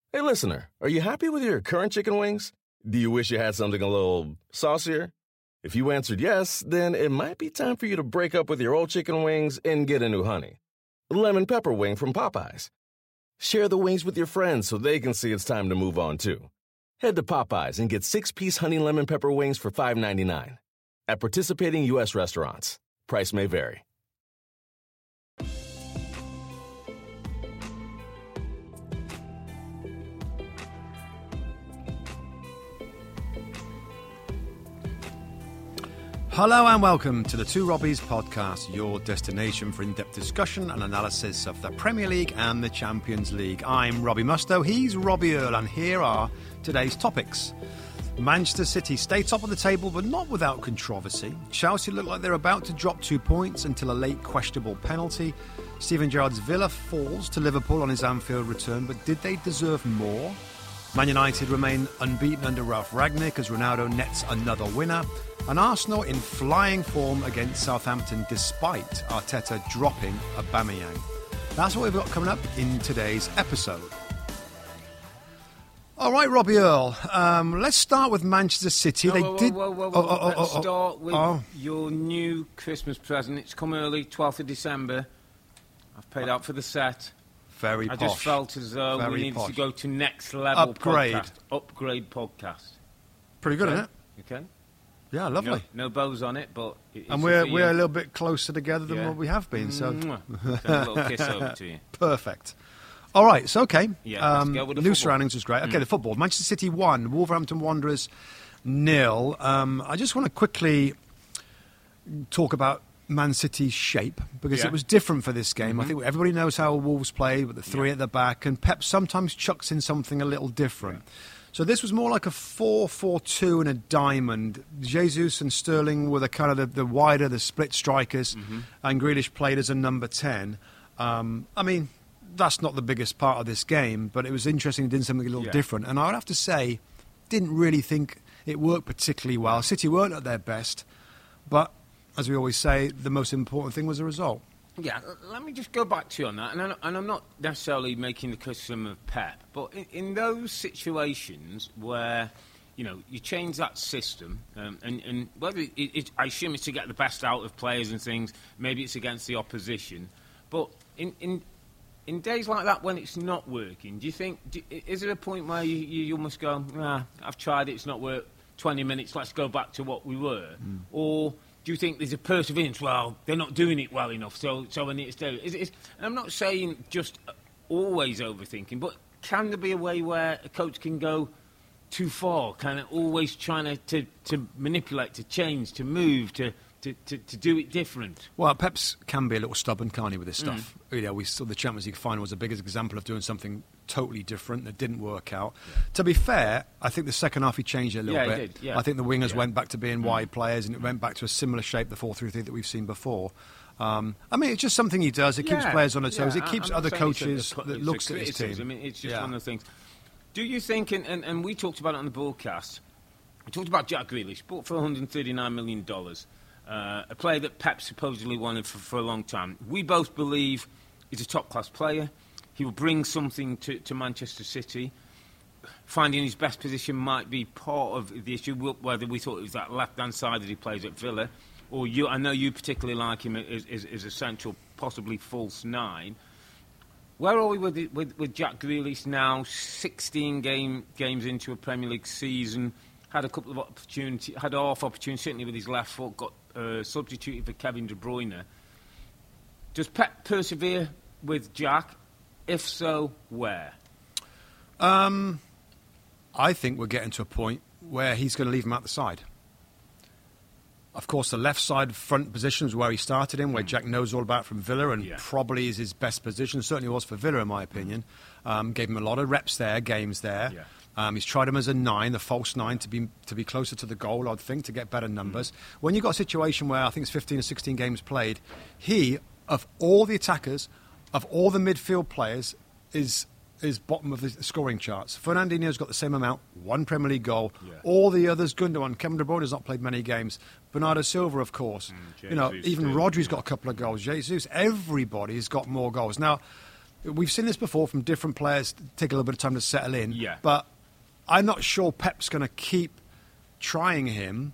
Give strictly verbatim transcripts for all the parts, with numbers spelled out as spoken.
Hey, listener, are you happy with your current chicken wings? Do you wish you had something a little saucier? If you answered yes, then it might be time for you to break up with your old chicken wings and get a new honey. Lemon pepper wing from Popeyes. Share the wings with your friends so they can see it's time to move on, too. Head to Popeyes and get six-piece honey lemon pepper wings for five ninety-nine. At participating U S restaurants. Price may vary. Hello and welcome to the Two Robbies podcast, your destination for in-depth discussion and analysis of the Premier League and the Champions League. I'm Robbie Mustoe, he's Robbie Earle, and here are today's topics. Manchester City stay top of the table, but not without controversy. Chelsea look like they're about to drop two points until a late questionable penalty. Steven Gerrard's Villa falls to Liverpool on his Anfield return, but did they deserve more? Man United remain unbeaten under Ralph Rangnick as Ronaldo nets another winner. And Arsenal in flying form against Southampton despite Arteta dropping Aubameyang. That's what we've got coming up in today's episode. All right, Robbie Earle, um, let's start with Manchester City. No, they whoa, whoa, did. Whoa, whoa, whoa, oh, whoa. oh, Let's oh, start with oh. your new Christmas present. It's come early, twelfth of December. I've paid out for the set. Very I posh. just felt as though Very we needed posh. to go to next level Upgrade. podcast. Upgrade podcast. Pretty good, okay? isn't it? Okay. Yeah, lovely. No, no bows on it, but it, it's And we're for we're you. a little bit closer together than Yeah. what we have been. So Mwah. Send a little kiss over to you. Perfect. All right, so okay. Yeah, let's um, go with the new football. surroundings was great. Okay, Mm. the football. Manchester City won. Wolverhampton Wanderers nil. Um, I just want to quickly talk about Man City's shape because Yeah. it was different for this game. Mm-hmm. I think everybody knows how Wolves play with the three Yeah. at the back, and Pep sometimes chucks in something a little different. Yeah. So this was more like a four four two and a diamond. Jesus and Sterling were the kind of the, the wider, the split strikers, Mm-hmm. and Grealish played as a number ten. Um, I mean, that's not the biggest part of this game, but it was interesting. It did something a little Yeah. different, and I would have to say, didn't really think it worked particularly well. City weren't at their best, but as we always say, the most important thing was the result. Yeah, l- let me just go back to you on that, and, I, and I'm not necessarily making the criticism of Pep, but in, in those situations where, you know, you change that system, um, and, and whether it, it, I assume it's to get the best out of players and things, maybe it's against the opposition, but in in, in days like that when it's not working, do you think, do, is there a point where you, you almost go, nah, I've tried it, it's not worked, twenty minutes, let's go back to what we were, mm. or do you think there's a perseverance? Well, they're not doing it well enough, so so I need to do it. Is, is, and I'm not saying just always overthinking, but can there be a way where a coach can go too far, kind of always trying to, to, to manipulate, to change, to move, to, to, to, to do it different? Well, Pep's can be a little stubborn, can't he, with this stuff? Mm. You know, we saw the Champions League final was the biggest example of doing something totally different that didn't work out. Yeah. To be fair, I think the second half he changed it a little yeah, bit. He did, yeah. I think the wingers yeah. went back to being mm. wide players, and it went back to a similar shape, the four three three that we've seen before. Um, I mean, it's just something he does. It yeah. keeps players on their toes. Yeah. it keeps I'm other coaches a, a, that looks at his team. I mean, it's just yeah. one of the things. Do you think, and, and, and we talked about it on the broadcast, we talked about Jack Grealish, bought for one hundred thirty-nine million dollars, uh, a player that Pep supposedly wanted for, for a long time. We both believe he's a top-class player. He will bring something to, to Manchester City. Finding his best position might be part of the issue, whether we thought it was that left-hand side that he plays at Villa, or you. I know you particularly like him as, as, as a central, possibly false nine. Where are we with, it, with, with Jack Grealish now, sixteen game, games into a Premier League season, had a couple of opportunities, had an off opportunity, certainly with his left foot, got uh, substituted for Kevin De Bruyne. Does Pep persevere with Jack? If so, where? Um, I think we're getting to a point where he's going to leave him out the side. Of course, the left side front position is where he started in, where Jack knows all about from Villa, and yeah. probably is his best position. Certainly was for Villa, in my opinion. Um, gave him a lot of reps there, games there. Yeah. Um, he's tried him as a nine, the false nine, to be to be closer to the goal, I'd think, to get better numbers. Mm. When you've got a situation where I think it's fifteen or sixteen games played, he, of all the attackers, of all the midfield players, is is bottom of the scoring charts. Fernandinho's got the same amount, one Premier League goal. Yeah. All the others, Gundogan, Kevin De Bruyne has not played many games. Bernardo Silva, of course. Mm, you know, even too. Rodri's got a couple of goals. Jesus, everybody's got more goals. Now, we've seen this before from different players, take a little bit of time to settle in. Yeah. But I'm not sure Pep's going to keep trying him.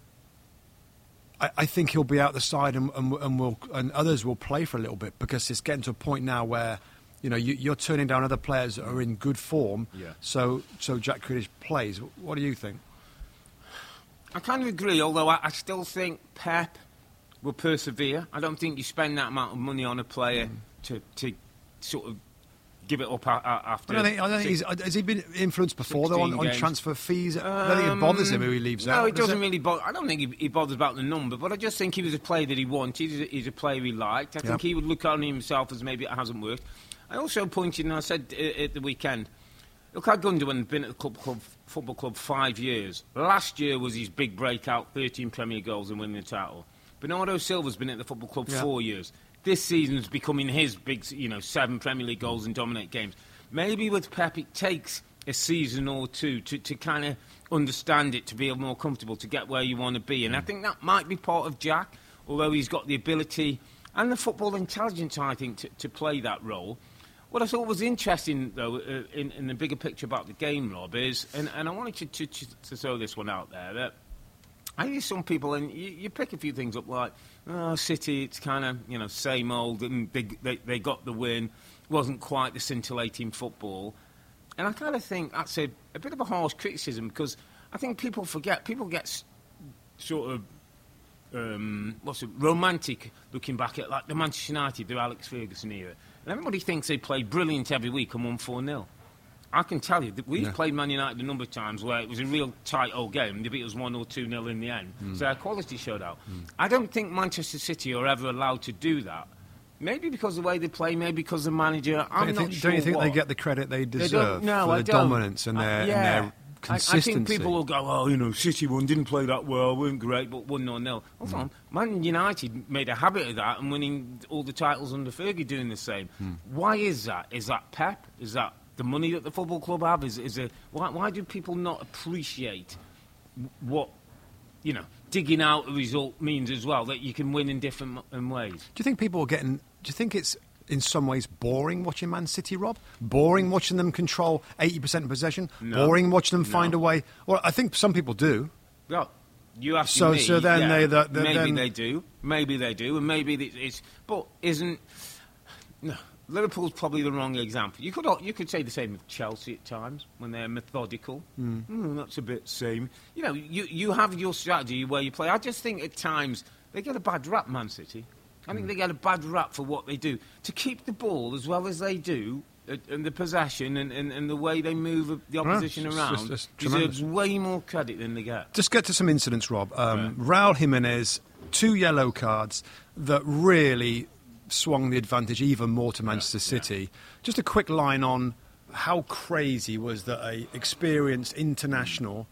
I, I think he'll be out the side, and, and, and, we'll, and others will play for a little bit, because it's getting to a point now where, you know, you, you're turning down other players that are in good form. Yeah. So, so Jack Grealish plays. What do you think? I kind of agree, although I, I still think Pep will persevere. I don't think you spend that amount of money on a player mm. to, to sort of give it up a, a, after. I don't think, I don't think he's, has he been influenced before though on, on transfer fees? Um, I don't think it bothers him who he leaves no, out. No, it doesn't it? really bother. I don't think he, he bothers about the number, but I just think he was a player that he wanted. He's a, he's a player he liked. I yep. think he would look on himself as maybe it hasn't worked. I also pointed, and I said uh, at the weekend, Ilkay Gundogan had been at the club, club, football club five years. Last year was his big breakout, thirteen Premier goals and winning the title. Bernardo Silva's been at the football club yeah. four years. This season's becoming his big, you know, seven Premier League goals and dominate games. Maybe with Pep it takes a season or two to, to kind of understand it, to be more comfortable, to get where you want to be. And I think that might be part of Jack, although he's got the ability and the football intelligence, I think, to, to play that role. What I thought was interesting, though, uh, in, in the bigger picture about the game, Rob, is, and, and I wanted to, to, to throw this one out there, that I hear some people, and you, you pick a few things up like, oh, City, it's kind of, you know, same old, and they, they, they got the win, wasn't quite the scintillating football. And I kind of think that's a, a bit of a harsh criticism, because I think people forget, people get s- sort of, um, what's it, romantic looking back at, like, the Manchester United, the Alex Ferguson era. And everybody thinks they play brilliant every week and won four nil. I can tell you that we've yeah. played Man United a number of times where it was a real tight old game. They beat us one or two nil in the end. Mm. So our quality showed out. Mm. I don't think Manchester City are ever allowed to do that. Maybe because of the way they play, maybe because of the manager. I'm don't not think, sure Don't you think what. they get the credit they deserve they no, for I the don't. dominance and their, uh, yeah. and their consistency? I, I think people will go, oh, you know, City one didn't play that well, weren't great, but one nil nil. Hold mm. on. Man United made a habit of that and winning all the titles under Fergie doing the same. Mm. Why is that? Is that Pep? Is that the money that the football club have? Is, is it, why, why do people not appreciate what, you know, digging out a result means as well, that you can win in different m- ways? Do you think people are getting... Do you think it's in some ways boring watching Man City, Rob? Boring watching them control eighty percent of possession? No. Boring watching them No. find a way? Well, I think some people do. Well, you ask so, me. So then yeah, they... The, the, maybe then they do. Maybe they do. And maybe it's... But isn't... No. Liverpool's probably the wrong example. You could you could say the same of Chelsea at times, when they're methodical. Mm. Mm, that's a bit same. You know, you, you have your strategy where you play. I just think at times they get a bad rap, Man City. I think mm. they get a bad rap for what they do. To keep the ball as well as they do, uh, and the possession and, and, and the way they move the opposition right. around, it's just, it's deserves way more credit than they get. Just get to some incidents, Rob. Um, right. Raul Jimenez, two yellow cards that really swung the advantage even more to Manchester yeah, City. Yeah. Just a quick line on how crazy was that a experienced international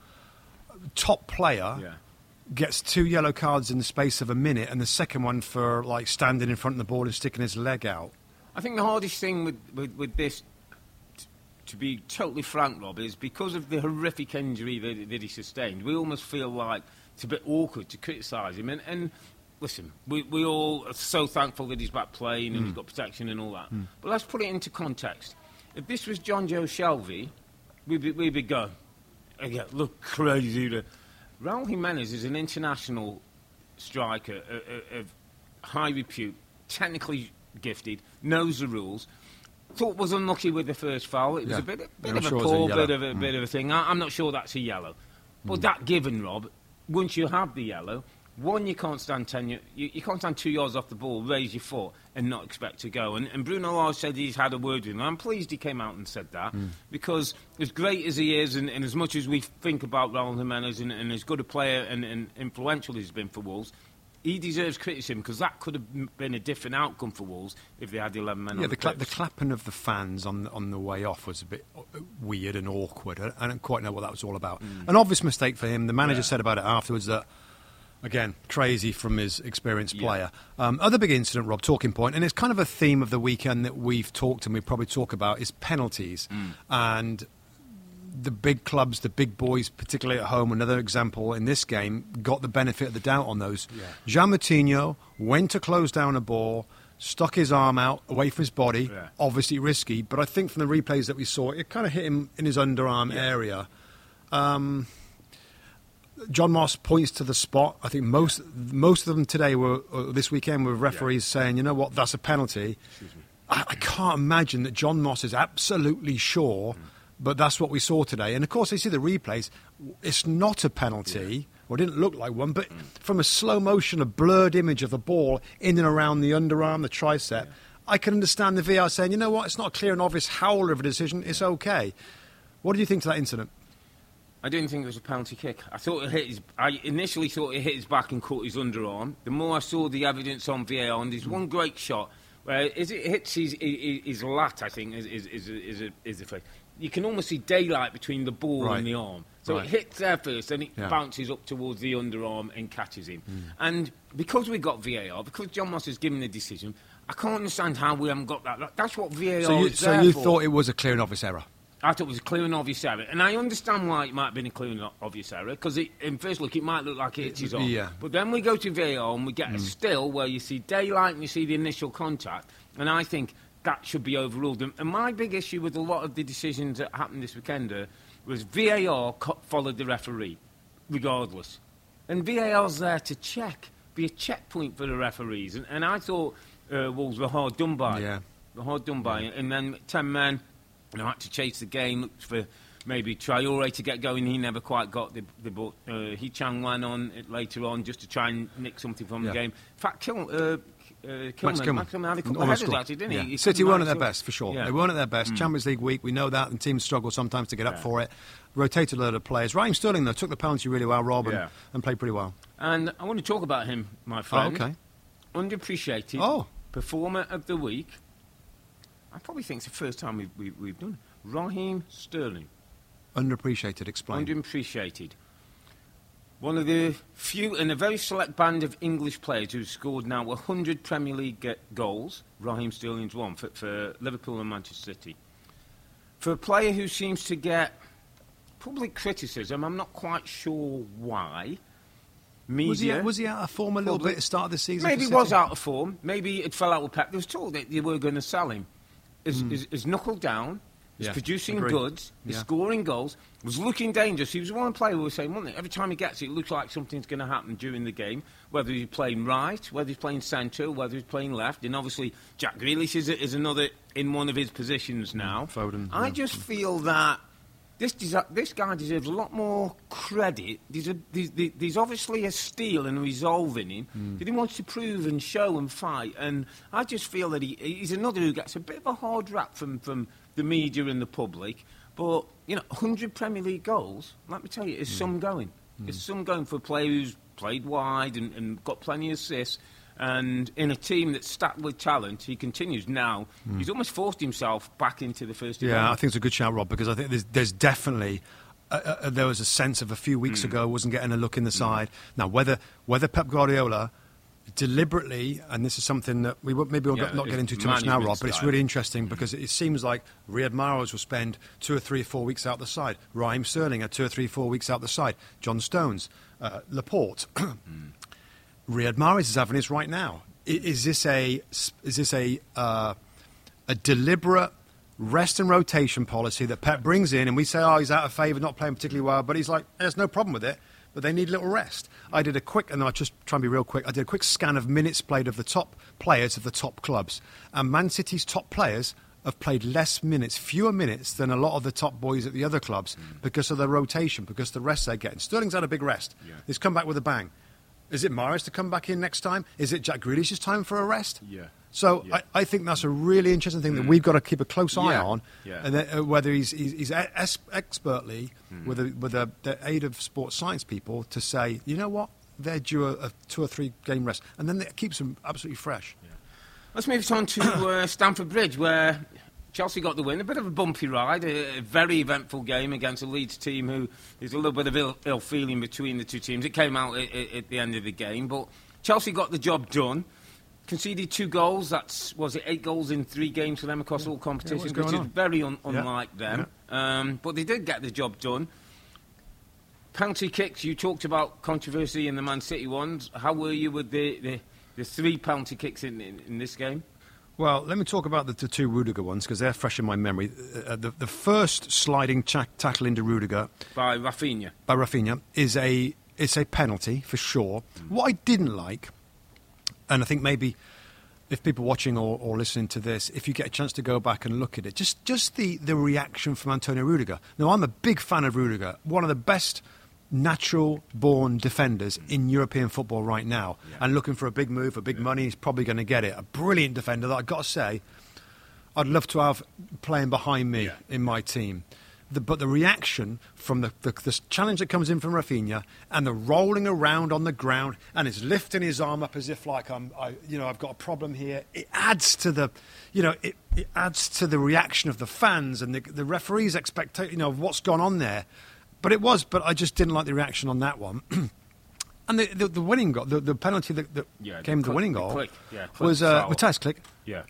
top player Yeah. gets two yellow cards in the space of a minute, and the second one for like standing in front of the ball and sticking his leg out. I think the hardest thing with, with, with this, t- to be totally frank, Rob, is because of the horrific injury that, that he sustained, we almost feel like it's a bit awkward to criticise him. And, and listen, we, we all are so thankful that he's back playing and Mm. he's got protection and all that. Mm. But let's put it into context. If this was John Joe Shelvey, we'd be, we'd be going, again, look crazy. To... Raul Jimenez is an international striker of, of high repute, technically gifted, knows the rules. Thought was unlucky with the first foul. It was Yeah. a bit, bit Yeah, of a sure pull, a bit of a mm. bit of a thing. I, I'm not sure that's a yellow. But Mm. that given, Rob, once you have the yellow, one, you can't stand ten. You, you can't stand two yards off the ball, raise your foot, and not expect to go. And, and Bruno Lage said he's had a word with him. I'm pleased he came out and said that Mm. because as great as he is, and, and as much as we think about Raul Jimenez, and, and as good a player and, and influential he's been for Wolves, he deserves criticism because that could have been a different outcome for Wolves if they had the eleven men Yeah, on the, the cla- pitch. the clapping of the fans on the, on the way off was a bit weird and awkward. I, I don't quite know what that was all about. Mm. An obvious mistake for him. The manager Yeah. said about it afterwards that, again, crazy from his experienced Yeah. player. Um, other big incident, Rob, talking point, and it's kind of a theme of the weekend that we've talked and we probably talk about, is penalties. Mm. And the big clubs, the big boys, particularly at home, another example in this game, got the benefit of the doubt on those. Yeah. Jean Moutinho went to close down a ball, stuck his arm out away from his body, Yeah. obviously risky, but I think from the replays that we saw, it kind of hit him in his underarm Yeah. area. Um, John Moss points to the spot. I think most most of them today were, uh, this weekend, were referees Yeah. saying, you know what, that's a penalty. I, I can't imagine that John Moss is absolutely sure, mm. but that's what we saw today. And of course, they see the replays. It's not a penalty. Yeah. Well, it didn't look like one, but mm. from a slow motion, a blurred image of the ball in and around the underarm, the tricep, yeah. I can understand the V A R saying, you know what, it's not a clear and obvious howler of a decision. It's okay. What do you think to that incident? I didn't think it was a penalty kick. I thought it hit his. I initially thought it hit his back and caught his underarm. The more I saw the evidence on V A R, and there's one great shot where as it hits his his, his lat, I think is is is is, a, is the phrase. You can almost see daylight between the ball right. and the arm. So right. it hits there first, and it yeah. bounces up towards the underarm and catches him. Mm. And because we got V A R, because John Moss has given the decision, I can't understand how we haven't got that. That's what V A R so you, is so there you for. thought it was a clear and obvious error? I thought it was a clear and obvious error. And I understand why it might have been a clear and obvious error, because in first look it might look like it hits his arm. Yeah. But then we go to V A R and we get mm. a still where you see daylight and you see the initial contact. And I think that should be overruled. And my big issue with a lot of the decisions that happened this weekend uh, was V A R co- followed the referee, regardless. And V A R's there to check, be a checkpoint for the referees. And, and I thought uh, Wolves were hard done by. Yeah. Were hard done by. Yeah. And then ten men... And I had to chase the game, looked for maybe Traore to get going. He never quite got the, the ball. Uh, He Chang went on it later on just to try and nick something from yeah. the game. In fact, Kil, uh, uh, Kilman, Max Kilman. Max Kilman had a couple of headers actually, didn't yeah. he? he City weren't at their best, for sure. Yeah. They weren't at their best. Mm. Champions League week, we know that, and teams struggle sometimes to get up yeah. for it. Rotated a lot of players. Raheem Sterling, though, took the penalty really well, Rob, and, yeah. and played pretty well. And I want to talk about him, my friend. Oh, okay. Underappreciated oh. performer of the week. I probably think it's the first time we've, we've, we've done it. Raheem Sterling. Underappreciated, explain. Underappreciated. One of the few and a very select band of English players who've scored now one hundred Premier League ge- goals. Raheem Sterling's one for, for Liverpool and Manchester City. For a player who seems to get public criticism, I'm not quite sure why. Media. Was he, was he out of form a little public, bit at the start of the season? Maybe he was out of form. Maybe it fell out with Pep. There was talk that they were going to sell him. Is mm. is, is knuckled down. He's yeah, producing agree. goods, he's yeah. scoring goals, was looking dangerous. He was one player who was saying, wasn't it? Every time he gets it, it looks like something's going to happen during the game, whether he's playing right, whether he's playing centre, whether he's playing left. And obviously, Jack Grealish is, is another in one of his positions now. Foden. I yeah. just feel that this desi- this guy deserves a lot more credit. There's, a, there's, there's obviously a steel and a resolve in him mm. that he wants to prove and show and fight. And I just feel that he, he's another who gets a bit of a hard rap from... from the media and the public, but you know, one hundred Premier League goals. Let me tell you, it's mm. some going. Mm. It's some going for a player who's played wide and, and got plenty of assists, and in a team that's stacked with talent. He continues now. Mm. He's almost forced himself back into the first. Yeah, event. I think it's a good shout, Rob, because I think there's, there's definitely. Uh, uh, there was a sense of a few weeks mm. ago wasn't getting a look in the side. Mm. Now, whether whether Pep Guardiola deliberately, and this is something that we maybe we'll yeah, not get into too much now, Rob, but it's really interesting mm. because it seems like Riyad Mahrez will spend two or three or four weeks out the side. Raheem Sterling had two or three or four weeks out the side. John Stones, uh, Laporte. mm. Riyad Mahrez is having this right now. Is, is this a is this a uh, a deliberate rest and rotation policy that Pep brings in, and we say, oh, he's out of favour, not playing particularly well, but he's like, there's no problem with it. But they need a little rest. I did a quick, and I'll just try and be real quick, I did a quick scan of minutes played of the top players of the top clubs. And Man City's top players have played less minutes, fewer minutes than a lot of the top boys at the other clubs mm. because of their rotation, because of the rest they're getting. Sterling's had a big rest. Yeah. He's come back with a bang. Is it Mahrez to come back in next time? Is it Jack Grealish's time for a rest? Yeah. So yeah. I, I think that's a really interesting thing mm. that we've got to keep a close eye yeah. on, yeah. and that, uh, whether he's, he's, he's es- expertly, mm. with, a, with a, the aid of sports science people, to say, you know what, they're due a, a two or three game rest, and then it keeps them absolutely fresh. Yeah. Let's move on to uh, Stamford Bridge, where Chelsea got the win. A bit of a bumpy ride, a, a very eventful game against a Leeds team who there's a little bit of ill, ill feeling between the two teams. It came out at, at the end of the game, but Chelsea got the job done. Conceded two goals. That's was it eight goals in three games for them across yeah. all competitions, yeah, which is on? very un- unlike yeah. them. Yeah. Um, but they did get the job done. Penalty kicks. You talked about controversy in the Man City ones. How were you with the, the, the three penalty kicks in, in, in this game? Well, let me talk about the, the two Rudiger ones because they're fresh in my memory. Uh, the, the first sliding cha- tackle into Rudiger by Rafinha. By Rafinha is a it's a penalty for sure. Mm. What I didn't like, and I think maybe if people watching or, or listening to this, if you get a chance to go back and look at it, just just the, the reaction from Antonio Rudiger. Now, I'm a big fan of Rudiger, one of the best natural-born defenders in European football right now, yeah. and looking for a big move, a big yeah. money, he's probably going to get it. A brilliant defender that I've got to say, I'd love to have playing behind me yeah. in my team. The, but the reaction from the, the, the challenge that comes in from Rafinha and the rolling around on the ground and he's lifting his arm up as if like I'm, I, you know, I've got a problem here. It adds to the, you know, it, it adds to the reaction of the fans and the, the referee's expectation, you know, of what's gone on there. But it was, but I just didn't like the reaction on that one. And the, the, the winning goal, the, the penalty that, that yeah, came the, the winning the goal click. Yeah, click was uh, Matthias Klick. Yeah,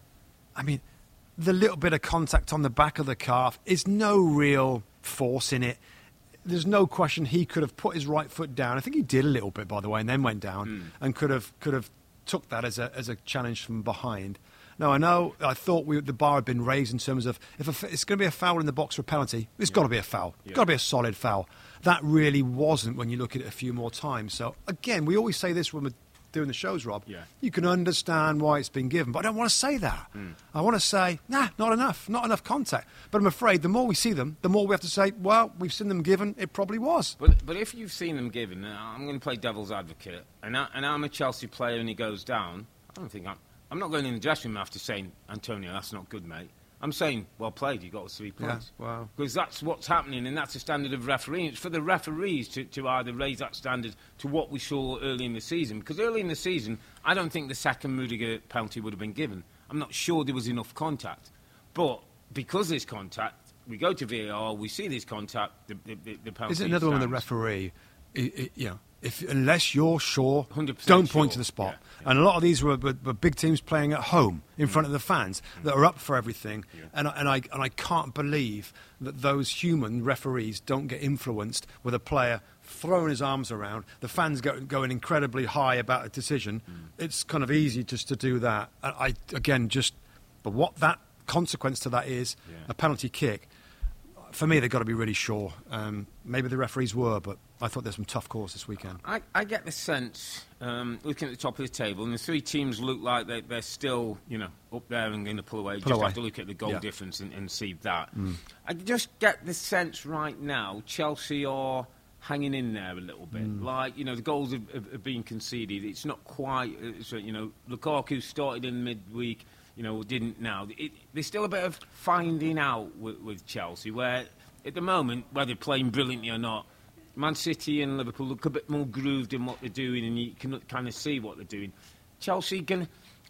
I mean, the little bit of contact on the back of the calf is no real force in it. There's no question he could have put his right foot down. I think he did a little bit, by the way, and then went down mm. and could have could have took that as a as a challenge from behind. Now, I know I thought we, the bar had been raised in terms of if a, it's going to be a foul in the box for a penalty, it's yeah. got to be a foul. It's yeah. got to be a solid foul. That really wasn't when you look at it a few more times. So, again, we always say this when we're doing the shows, Rob. Yeah. You can understand why it's been given, but I don't want to say that. Mm. I want to say, nah, not enough, not enough contact. But I'm afraid the more we see them, the more we have to say, well, we've seen them given, it probably was. But but if you've seen them given, uh, I'm going to play devil's advocate, and, I, and I'm a Chelsea player and he goes down, I don't think I'm... I'm not going in the dressing room after saying, Antonio, that's not good, mate. I'm saying, well played, you got us three points. Yeah, wow. Because that's what's happening, and that's the standard of refereeing. It's for the referees to, to either raise that standard to what we saw early in the season. Because early in the season, I don't think the second Rudiger penalty would have been given. I'm not sure there was enough contact. But because there's contact, we go to V A R, we see this contact, the, the, the, the penalty Is it another stands. one with the referee? It, it, you know, If, unless you're sure, don't sure. point to the spot. Yeah, yeah. And a lot of these were, were, were big teams playing at home in mm. front of the fans mm. that are up for everything. Yeah. And, and, I, and I can't believe that those human referees don't get influenced with a player throwing his arms around, the fans go, going incredibly high about a decision. Mm. It's kind of easy just to do that. And I, again, just, but what that consequence to that is, yeah. a penalty kick. For me, they've got to be really sure. Um, maybe the referees were, but I thought there's some tough calls this weekend. I, I get the sense, um, looking at the top of the table, and the three teams look like they, they're still, you know, up there and going to pull away. Pull just away. have to look at the goal yeah. difference and, and see that. Mm. I just get the sense right now Chelsea are hanging in there a little bit. Mm. Like, you know, the goals have, have, have been conceded. It's not quite, it's, you know, Lukaku started in midweek. You know, didn't now. It, there's still a bit of finding out with, with Chelsea, where at the moment, whether they're playing brilliantly or not, Man City and Liverpool look a bit more grooved in what they're doing, and you can kind of see what they're doing. Chelsea can.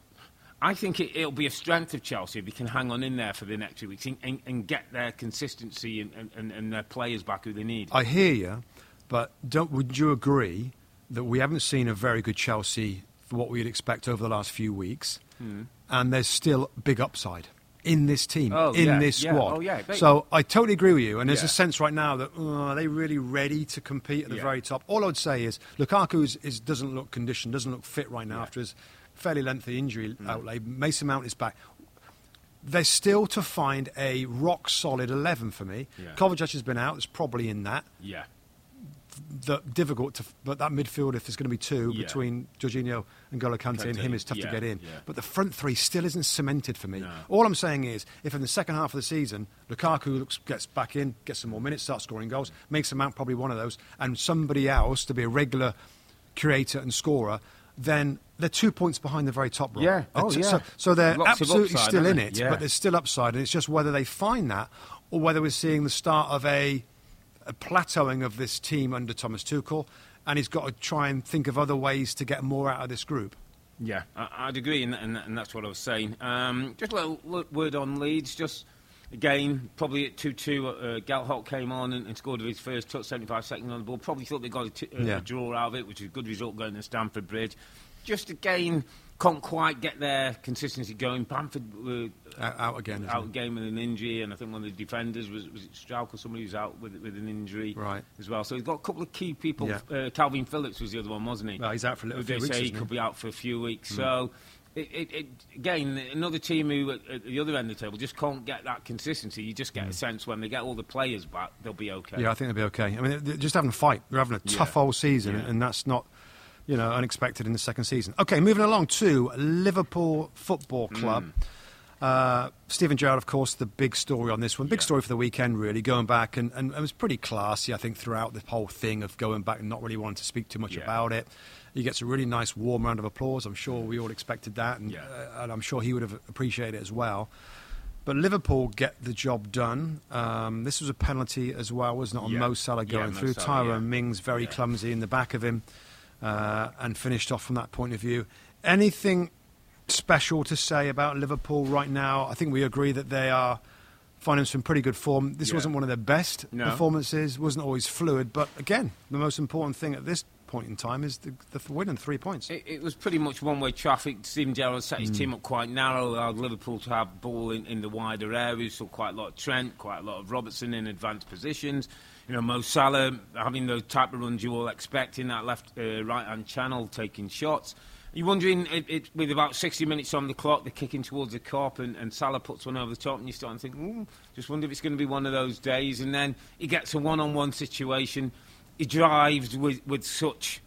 I think it, it'll be a strength of Chelsea if they can hang on in there for the next two weeks and, and, and get their consistency and, and, and their players back who they need. I hear you, but don't, would you agree that we haven't seen a very good Chelsea for what we'd expect over the last few weeks? Mm. And there's still big upside in this team, oh, in yeah, this yeah. squad. Oh, yeah. They, so I totally agree with you. And there's yeah. a sense right now that, oh, are they really ready to compete at the yeah. very top? All I would say is Lukaku is, is, doesn't look conditioned, doesn't look fit right now yeah. after his fairly lengthy injury mm. outlay. Mason Mount is back. There's still to find a rock-solid eleven for me. Yeah. Kovacic has been out. It's probably in that. Yeah. The, difficult to, but that midfield, if there's going to be two yeah. between Jorginho and N'Golo Kante Kante, and him, is tough yeah, to get in. yeah. But the front three still isn't cemented for me. No. All I'm saying is, if in the second half of the season Lukaku looks, gets back in, gets some more minutes, starts scoring goals, makes a Mount probably one of those, and somebody else to be a regular creator and scorer, then they're two points behind the very top. Row. Yeah, oh so, yeah. So, so they're Lots absolutely upside, still in it, yeah. but there's still upside, and it's just whether they find that or whether we're seeing the start of a. a plateauing of this team under Thomas Tuchel, and he's got to try and think of other ways to get more out of this group. Yeah, I, I'd agree, and, and, and that's what I was saying. Um, just a little word on Leeds. Just again, probably at two two, uh, Galholt came on and, and scored his first touch, seventy-five seconds on the ball. Probably thought they got a, t- uh, yeah. a draw out of it, which is a good result going to Stamford Bridge. Just again, can't quite get their consistency going. Bamford were out, out again, out game with an injury, and I think one of the defenders was was it Strauch or somebody who's out with with an injury right. as well. So he's got a couple of key people. Yeah. Uh, Calvin Phillips was the other one, wasn't he? Well, he's out for a little They few weeks. say he isn't could he? be out for a few weeks. Mm. So It, it, it, again, another team who at, at the other end of the table just can't get that consistency. You just get mm. a sense when they get all the players back, they'll be okay. Yeah, I think they'll be okay. I mean, they're just having a fight. They're having a yeah. tough old season, yeah. and that's not, you know, unexpected in the second season. Okay, moving along to Liverpool Football Club. Mm. Uh, Steven Gerrard, of course, the big story on this one. Big yeah. story for the weekend, really, going back. And, and it was pretty classy, I think, throughout the whole thing of going back and not really wanting to speak too much yeah. about it. He gets a really nice warm round of applause. I'm sure we all expected that, and, yeah. uh, and I'm sure he would have appreciated it as well. But Liverpool get the job done. Um, this was a penalty as well, wasn't it, on yeah. Mo Salah going yeah, through. Salah, Tyrone yeah. Mings very yeah. clumsy in the back of him, uh, and finished off from that point of view. Anything special to say about Liverpool right now? I think we agree that they are finding some pretty good form. This yeah. wasn't one of their best no. performances, wasn't always fluid, but again, the most important thing at this point in time is the, the win and three points. It, it was pretty much one-way traffic. Steven Gerrard set his mm. team up quite narrow, allowed Liverpool to have ball in, in the wider areas, so quite a lot of Trent, quite a lot of Robertson in advanced positions. You know, Mo Salah having those type of runs you all expect in that left, uh, right-hand channel, taking shots. You're wondering, it, it, with about sixty minutes on the clock, they're kicking towards the Kop, and, and Salah puts one over the top, and you're starting to think, ooh, just wonder if it's going to be one of those days. And then he gets a one-on-one situation. He drives with, with such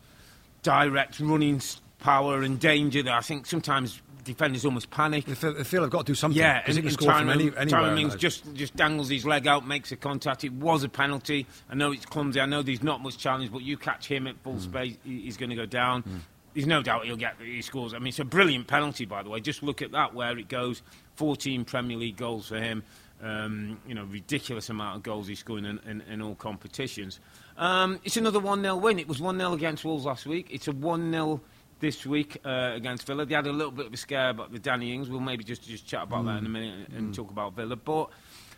direct running power and danger that I think sometimes defenders almost panic. They feel, they feel they've got to do something. Yeah, and, and, can and score from any, Tyrone Mings just, just dangles his leg out, makes a contact. It was a penalty. I know it's clumsy. I know there's not much challenge, but you catch him at full mm. space, he's going to go down. Mm. There's no doubt he'll get he scores. I mean, it's a brilliant penalty, by the way. Just look at that, where it goes. fourteen Premier League goals for him. Um, you know, ridiculous amount of goals he's scoring in, in, in all competitions. Um, it's another one nil win. It was one nil against Wolves last week. It's a one nil this week uh, against Villa. They had a little bit of a scare about the Danny Ings. We'll maybe just, just chat about mm. that in a minute and mm. talk about Villa. But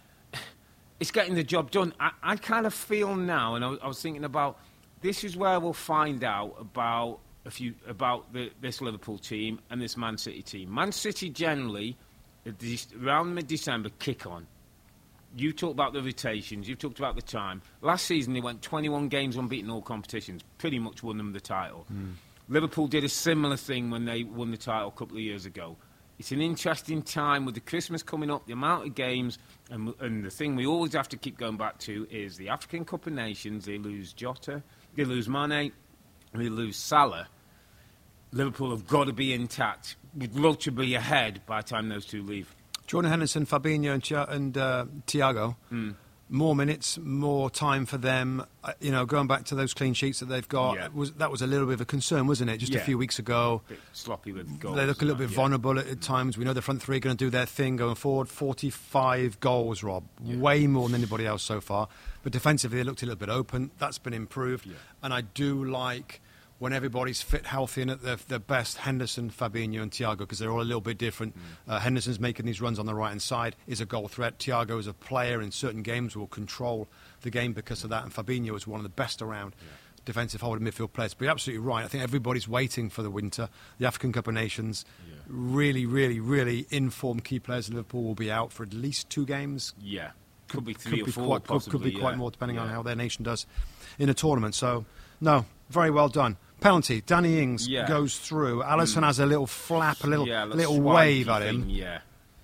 it's getting the job done. I, I kind of feel now, and I, I was thinking about, this is where we'll find out about a few about the, this Liverpool team and this Man City team. Man City generally, around mid-December, kick on. You talked about the rotations, you've talked about the time. Last season they went twenty-one games unbeaten in all competitions, pretty much won them the title. Mm. Liverpool did a similar thing when they won the title a couple of years ago. It's an interesting time with the Christmas coming up, the amount of games, and, and the thing we always have to keep going back to is the African Cup of Nations. They lose Jota, they lose Mane, they lose Salah. Liverpool have got to be intact. We'd love to be ahead by the time those two leave. Jordan Henderson, Fabinho and, Chia- and uh, Thiago, mm. more minutes, more time for them. Uh, you know, going back to those clean sheets that they've got, yeah. was, that was a little bit of a concern, wasn't it? Just yeah. a few weeks ago. A bit sloppy with goals. They look a little that, bit yeah. vulnerable at, at times. We know the front three are going to do their thing going forward. forty-five goals, Rob. Yeah. Way more than anybody else so far. But defensively, they looked a little bit open. That's been improved. Yeah. And I do like, when everybody's fit, healthy, and at their, their best, Henderson, Fabinho and Thiago, because they're all a little bit different. Mm. Uh, Henderson's making these runs on the right-hand side, is a goal threat. Thiago is a player in certain games who will control the game because of that, and Fabinho is one of the best around yeah. defensive holding midfield players. But you're absolutely right. I think everybody's waiting for the winter. The African Cup of Nations, yeah. really, really, really informed key players of Liverpool will be out for at least two games. Yeah. Could be three could or be four, quite, possibly, Could, could be yeah. quite more, depending yeah. on how their nation does in a tournament. So, no, very well done. Penalty. Danny Ings yeah. goes through. Alisson mm. has a little flap, a little yeah, little wave at him. Thing, yeah.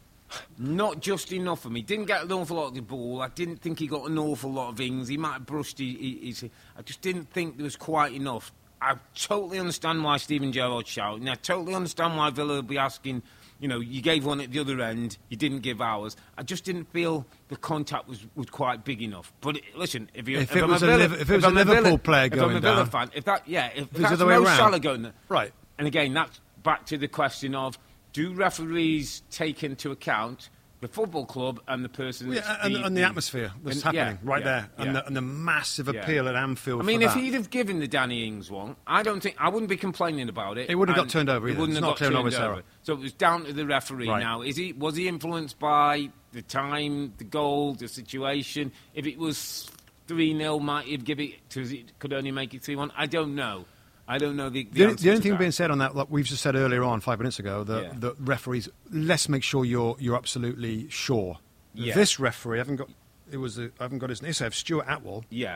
Not just enough for me. Didn't get an awful lot of the ball. I didn't think he got an awful lot of Ings. He might have brushed his... his I just didn't think there was quite enough. I totally understand why Steven Gerrard's shouting. I totally understand why Villa will be asking, you know, you gave one at the other end, you didn't give ours. I just didn't feel the contact was, was quite big enough. But listen, if, you, if, if it I'm was a, a, Villa, Liv- if it was if a Liverpool Villa, player going if I'm a Villa down, fan, if that, yeah, if, if if that's the way Mo around. Salah going there, right? And again, that's back to the question of, do referees take into account the football club and the person yeah, that's and, the, and the atmosphere that's and, happening yeah, right yeah, there, yeah. and, the, and the massive appeal yeah. at Anfield. I mean, for if that. he'd have given the Danny Ings one, I don't think I wouldn't be complaining about it. It wouldn't have got turned over either. It wouldn't it's have not got turned turned over. over. So it was down to the referee right. now. Is he was he influenced by the time, the goal, the situation? If it was three nil, might he have given it to? It could only make it three one. I don't know. I don't know the, the, the, answer the only to thing that. being said on that, like we've just said earlier on, five minutes ago, the, yeah. the referees, let's make sure you're you're absolutely sure. Yeah. This referee, I haven't got, it was, a, I haven't got his name. So Stuart Atwell. Yeah.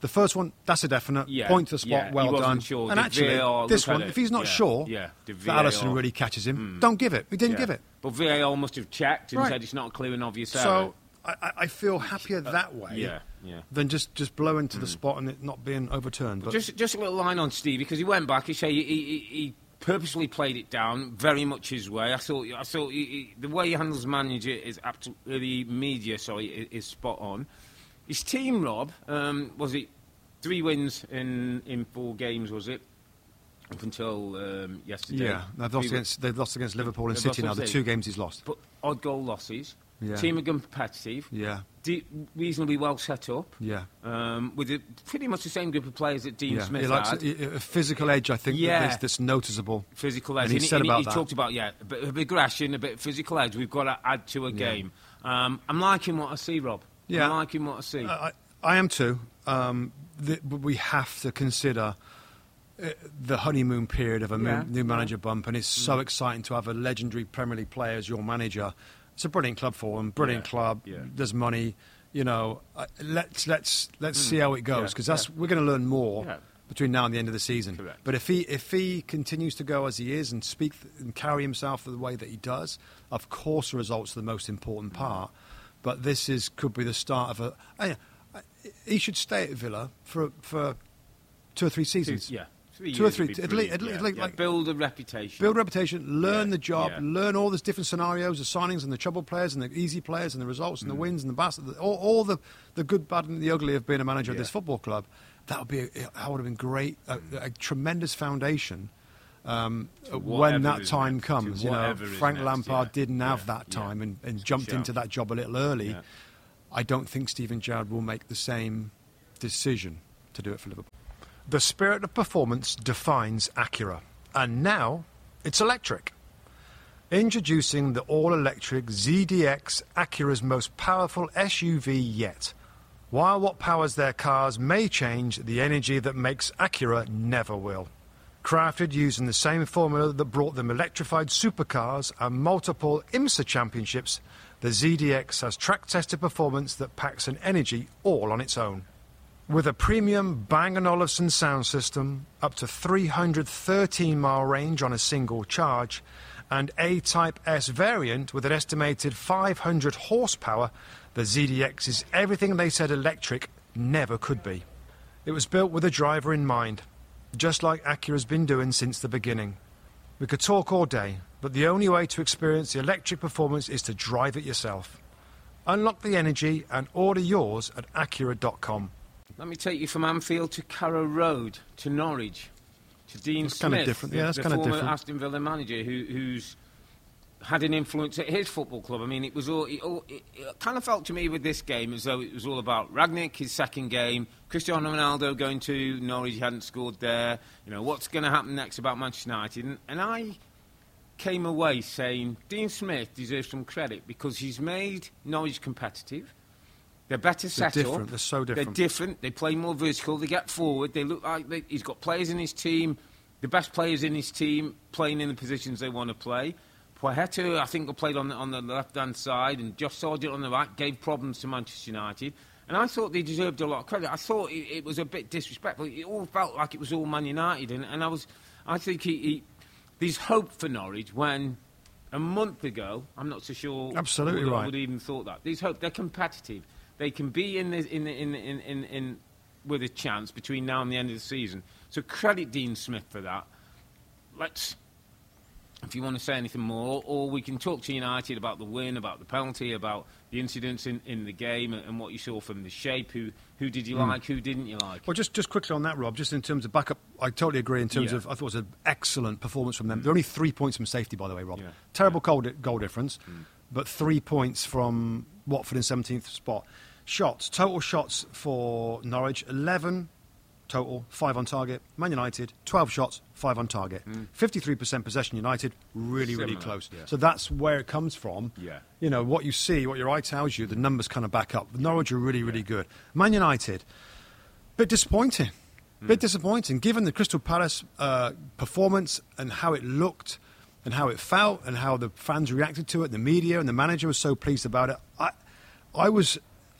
The first one, that's a definite. Yeah, Point to the spot, yeah, he well wasn't done. sure. And The actually, V A R, this look at one, it. if he's not Yeah, sure yeah, the that Alisson V A R. really catches him, don't give it. He didn't Yeah. give it. But V A R must have checked and Right. said it's not a clear and obvious error. So I, I feel happier that way yeah, yeah. than just, just blowing to the spot and it not being overturned. But Just, just a little line on Steve, because he went back. He said he, he, he purposely played it down very much his way. I thought, I thought he, he, the way he handles manager is absolutely media. Sorry, is, is spot on. His team, Rob, um, was it three wins in in four games? Was it up until um, yesterday? yeah, they've lost, Three against, they've lost against Liverpool and They've City now. lost The against two City. games he's lost. But odd goal losses. Yeah. Team are competitive. Yeah, De- reasonably well set up. yeah. Um, with a, pretty much the same group of players that Dean Yeah, Smith he likes had. a, a physical edge, I think, Yeah. that's, that's noticeable. Physical edge. And he And said and about he that. talked about, yeah, a bit of aggression, a bit of physical edge we've got to add to a game. Um, I'm liking what I see, Rob. Yeah. I'm liking what I see. I, I I am too. Um, the, but we have to consider uh, the honeymoon period of a Yeah, mo- new manager yeah. bump, and it's so exciting to have a legendary Premier League player as your manager. It's a brilliant club for him, brilliant Yeah, club. yeah. There's money, you know. Uh, let's let's let's see how it goes, yeah, because that's yeah. we're going to learn more Yeah. between now and the end of the season. Correct. But if he if he continues to go as he is and speak th- and carry himself the way that he does, of course the results are the most important part. But this is could be the start of a. I, I, he should stay at Villa for for two or three seasons. yeah. Three Two or years three- would be at brilliant, least- at yeah, least, yeah. like- Build a reputation. Build reputation, learn Yeah, the job, yeah. learn all these different scenarios, the signings and the trouble players and the easy players and the results and Mm. the wins and the bad, all, all the, the good, bad and the ugly of being a manager of Yeah. this football club. That would be a, that would have been great, a, a tremendous foundation um, when whatever that is time next, comes. to You know, whatever is Frank next, Lampard yeah. didn't have Yeah, that time yeah. and, and jumped Sure. into that job a little early. Yeah. I don't think Steven Gerrard will make the same decision to do it for Liverpool. The spirit of performance defines Acura, and now it's electric. Introducing the all-electric Z D X, Acura's most powerful S U V yet. While what powers their cars may change, the energy that makes Acura never will. Crafted using the same formula that brought them electrified supercars and multiple IMSA championships, the Z D X has track-tested performance that packs an energy all on its own. With a premium Bang and Olufsen sound system, up to three hundred thirteen mile range on a single charge, and A-Type S variant with an estimated five hundred horsepower, the Z D X is everything they said electric never could be. It was built with a driver in mind, just like Acura's been doing since the beginning. We could talk all day, but the only way to experience the electric performance is to drive it yourself. Unlock the energy and order yours at Acura dot com. Let me take you from Anfield to Carrow Road, to Norwich, to Dean That's Smith, kinda different. Yeah, the- that's the kinda former different. Aston Villa manager who, who's had an influence at his football club. I mean, it was all it, all, it, it kind of felt to me with this game as though it was all about Rangnick, his second game, Cristiano Ronaldo going to Norwich, he hadn't scored there. You know, what's going to happen next about Manchester United? And, and I came away saying Dean Smith deserves some credit because he's made Norwich competitive. They're better set different. up. They're so different. They're different. They play more vertical. They get forward. They look like they, he's got players in his team, the best players in his team, playing in the positions they want to play. Poeto, I think, played on the, on the left-hand side, and Josh Sargent on the right, gave problems to Manchester United. And I thought they deserved a lot of credit. I thought it, it was a bit disrespectful. It all felt like it was all Man United. And, and I was, I think he, he, there's hope for Norwich when a month ago, I'm not so sure Absolutely I would, right. I would have even thought that. There's hope. They're competitive. They can be in the, in, the, in, the, in, in, in with a chance between now and the end of the season. So credit Dean Smith for that. Let's, if you want to say anything more, or we can talk to United about the win, about the penalty, about the incidents in, in the game and, and what you saw from the shape. Who who did you like, who didn't you like? Well, just, just quickly on that, Rob, just in terms of backup, I totally agree in terms Yeah. of, I thought it was an excellent performance from them. They're only three points from safety, by the way, Rob. Yeah. Terrible goal, di- goal difference, but three points from Watford in seventeenth spot. Shots, total shots for Norwich, eleven total, five on target. Man United, twelve shots, five on target. fifty-three percent possession United, really, really Similar, close. yeah. So that's where it comes from. Yeah. You know, what you see, what your eye tells you, the numbers kind of back up. Norwich are really, really good. Man United, bit disappointing. Bit disappointing, given the Crystal Palace uh, performance and how it looked and how it felt and how the fans reacted to it, the media and the manager was so pleased about it. I, I was,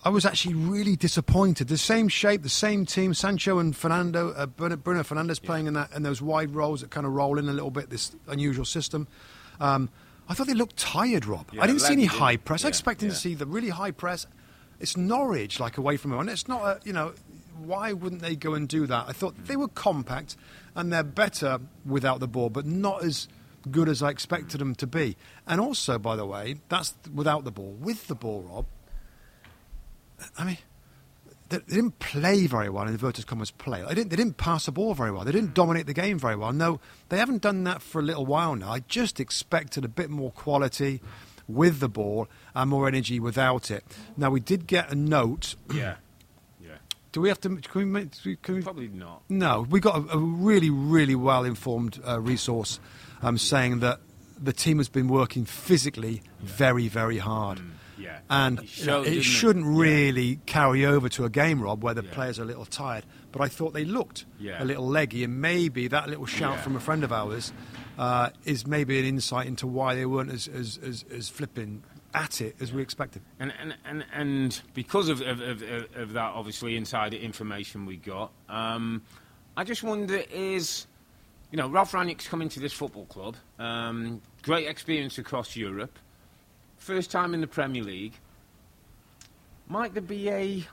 I was actually really disappointed. The same shape, the same team, Sancho and Fernando, uh, Bruno, Bruno Fernandes yeah. playing in that in those wide roles that kind of roll in a little bit, this unusual system. Um, I thought they looked tired, Rob. Yeah, I didn't see any high press. Yeah, I expected yeah. to see the really high press. It's Norwich, like, away from home. And it's not, a, you know, why wouldn't they go and do that? I thought they were compact and they're better without the ball, but not as good as I expected them to be. And also, by the way, that's without the ball. With the ball, Rob, I mean, they, they didn't play very well, in inverted commas play. They didn't, they didn't pass the ball very well. They didn't dominate the game very well. No, they haven't done that for a little while now. I just expected a bit more quality with the ball and more energy without it. Now, we did get a note. Yeah. Yeah. Do we have to... Can we make, can we, Probably not. No, we got a, a really, really well-informed uh, resource um, saying that the team has been working physically yeah. very, very hard. Mm. Yeah. And it, showed, it shouldn't it? really yeah. carry over to a game, Rob, where the yeah. players are a little tired. But I thought they looked yeah. a little leggy, and maybe that little shout yeah. from a friend of ours uh, is maybe an insight into why they weren't as, as, as, as flipping at it as we expected. And and, and, and because of, of, of, of that, obviously, insider information we got, um, I just wonder is, you know, Ralph Rangnick's come into this football club, um, great experience across Europe, first time in the Premier League. Might there be a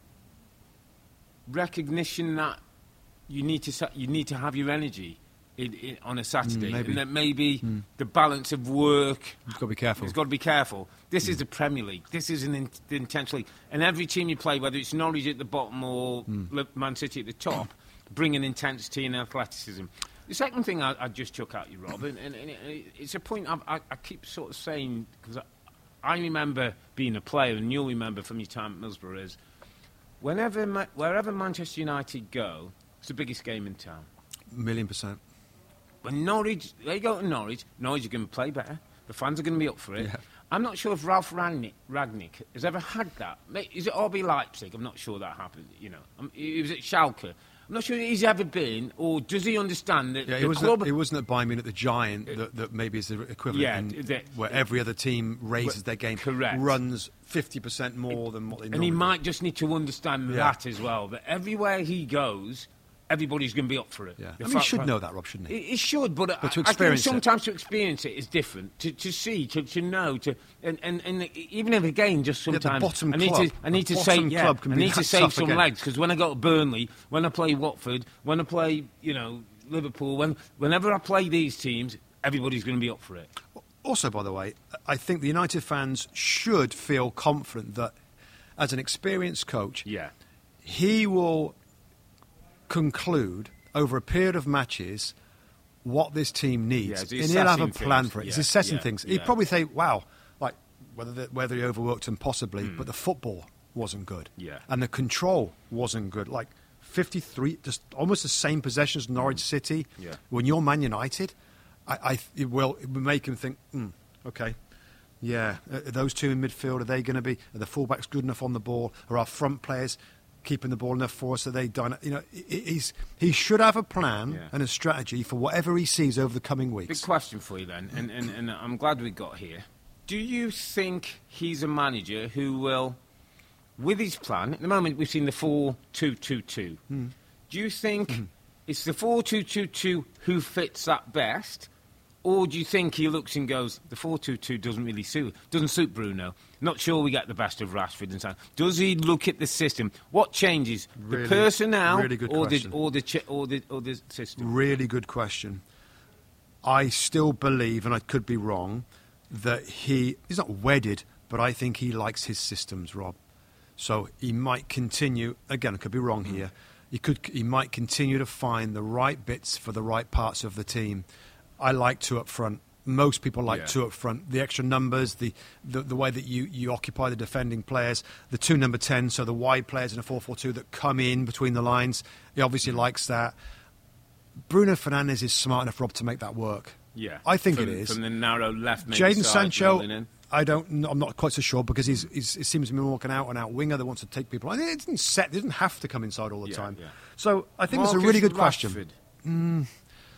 recognition that you need to you need to have your energy in, in, on a Saturday, mm, and that maybe mm. the balance of work? You've got to be careful. It's got to be careful. This mm. is the Premier League. This is an in, the intense league, and every team you play, whether it's Norwich at the bottom or mm. Man City at the top, bring an intensity and athleticism. The second thing I, I just took out you, Rob, and, and, and it's a point I, I, I keep sort of saying because I, I remember being a player, and you'll remember from your time at Middlesbrough, is whenever, wherever Manchester United go, it's the biggest game in town. A million percent. When Norwich, they go to Norwich, Norwich are going to play better. The fans are going to be up for it. Yeah. I'm not sure if Ralph Rangnick, Rangnick has ever had that. Is it R B Leipzig? I'm not sure that happened. You know, um, he was at Schalke. I'm not sure he's ever been, or does he understand that yeah, the he wasn't club... At, he wasn't at Bayern Munich, the giant, uh, that, that maybe is the equivalent, yeah, in, the, where every other team raises their game, correct. runs fifty percent more than what they And normally he do. might just need to understand yeah. that as well, that everywhere he goes, everybody's going to be up for it. Yeah. The I mean, he should fact, know that, Rob, shouldn't he? He, he should, but, but to I, experience I think sometimes it. to experience it is different. To, to see, to, to know, to and, and, and even if again, just sometimes yeah, the bottom I need club, to I need the to say bottom yeah, club can I be need to that save tough some again. legs because when I go to Burnley, when I play Watford, when I play you know Liverpool, when whenever I play these teams, everybody's going to be up for it. Also, by the way, I think the United fans should feel confident that, as an experienced coach, yeah. he will conclude over a period of matches what this team needs, yeah, and he'll have a plan things. for it. Yeah, He's assessing yeah, things. yeah. He'd probably say, "Wow, like whether the, whether he overworked them possibly, Mm. but the football wasn't good, Yeah. and the control wasn't good. Like fifty-three, just almost the same possessions as Norwich Mm. City. Yeah. When you're Man United, I, I it will it will make him think, mm, okay." Yeah, are those two in midfield, are they going to be, are the fullbacks good enough on the ball? Are our front players keeping the ball enough for us? Are they done? You know, he's, he should have a plan Yeah. and a strategy for whatever he sees over the coming weeks. Big question for you then, and, and, and I'm glad we got here. Do you think he's a manager who will, with his plan, at the moment we've seen the four two two two, Mm. do you think Mm. it's the four two two two who fits that best? Or do you think he looks and goes, the four two two doesn't really suit, doesn't suit Bruno. Not sure we get the best of Rashford and so on. Does he look at the system? What changes? Really, the personnel really good or, the, question. or, the, ch- or, the, or the system? Really good question. I still believe, and I could be wrong, that he, he's not wedded, but I think he likes his systems, Rob. So he might continue, again, I could be wrong Mm. here, he, could, he might continue to find the right bits for the right parts of the team. I like two up front. Most people like Yeah. two up front. The extra numbers, the, the, the way that you, you occupy the defending players, the two number ten, so the wide players in a four four two that come in between the lines. He obviously Mm. likes that. Bruno Fernandes is smart enough, Rob, to make that work. Yeah, I think from, it is. From the narrow left maybe Jadon side, Sancho, rolling in. I don't. kn- I'm not quite so sure because he's, he's, it seems to be more like an out and out winger that wants to take people. I think it didn't set. It doesn't have to come inside all the Yeah, time. yeah. So I think it's a Marcus really good Rashford. question. Mm,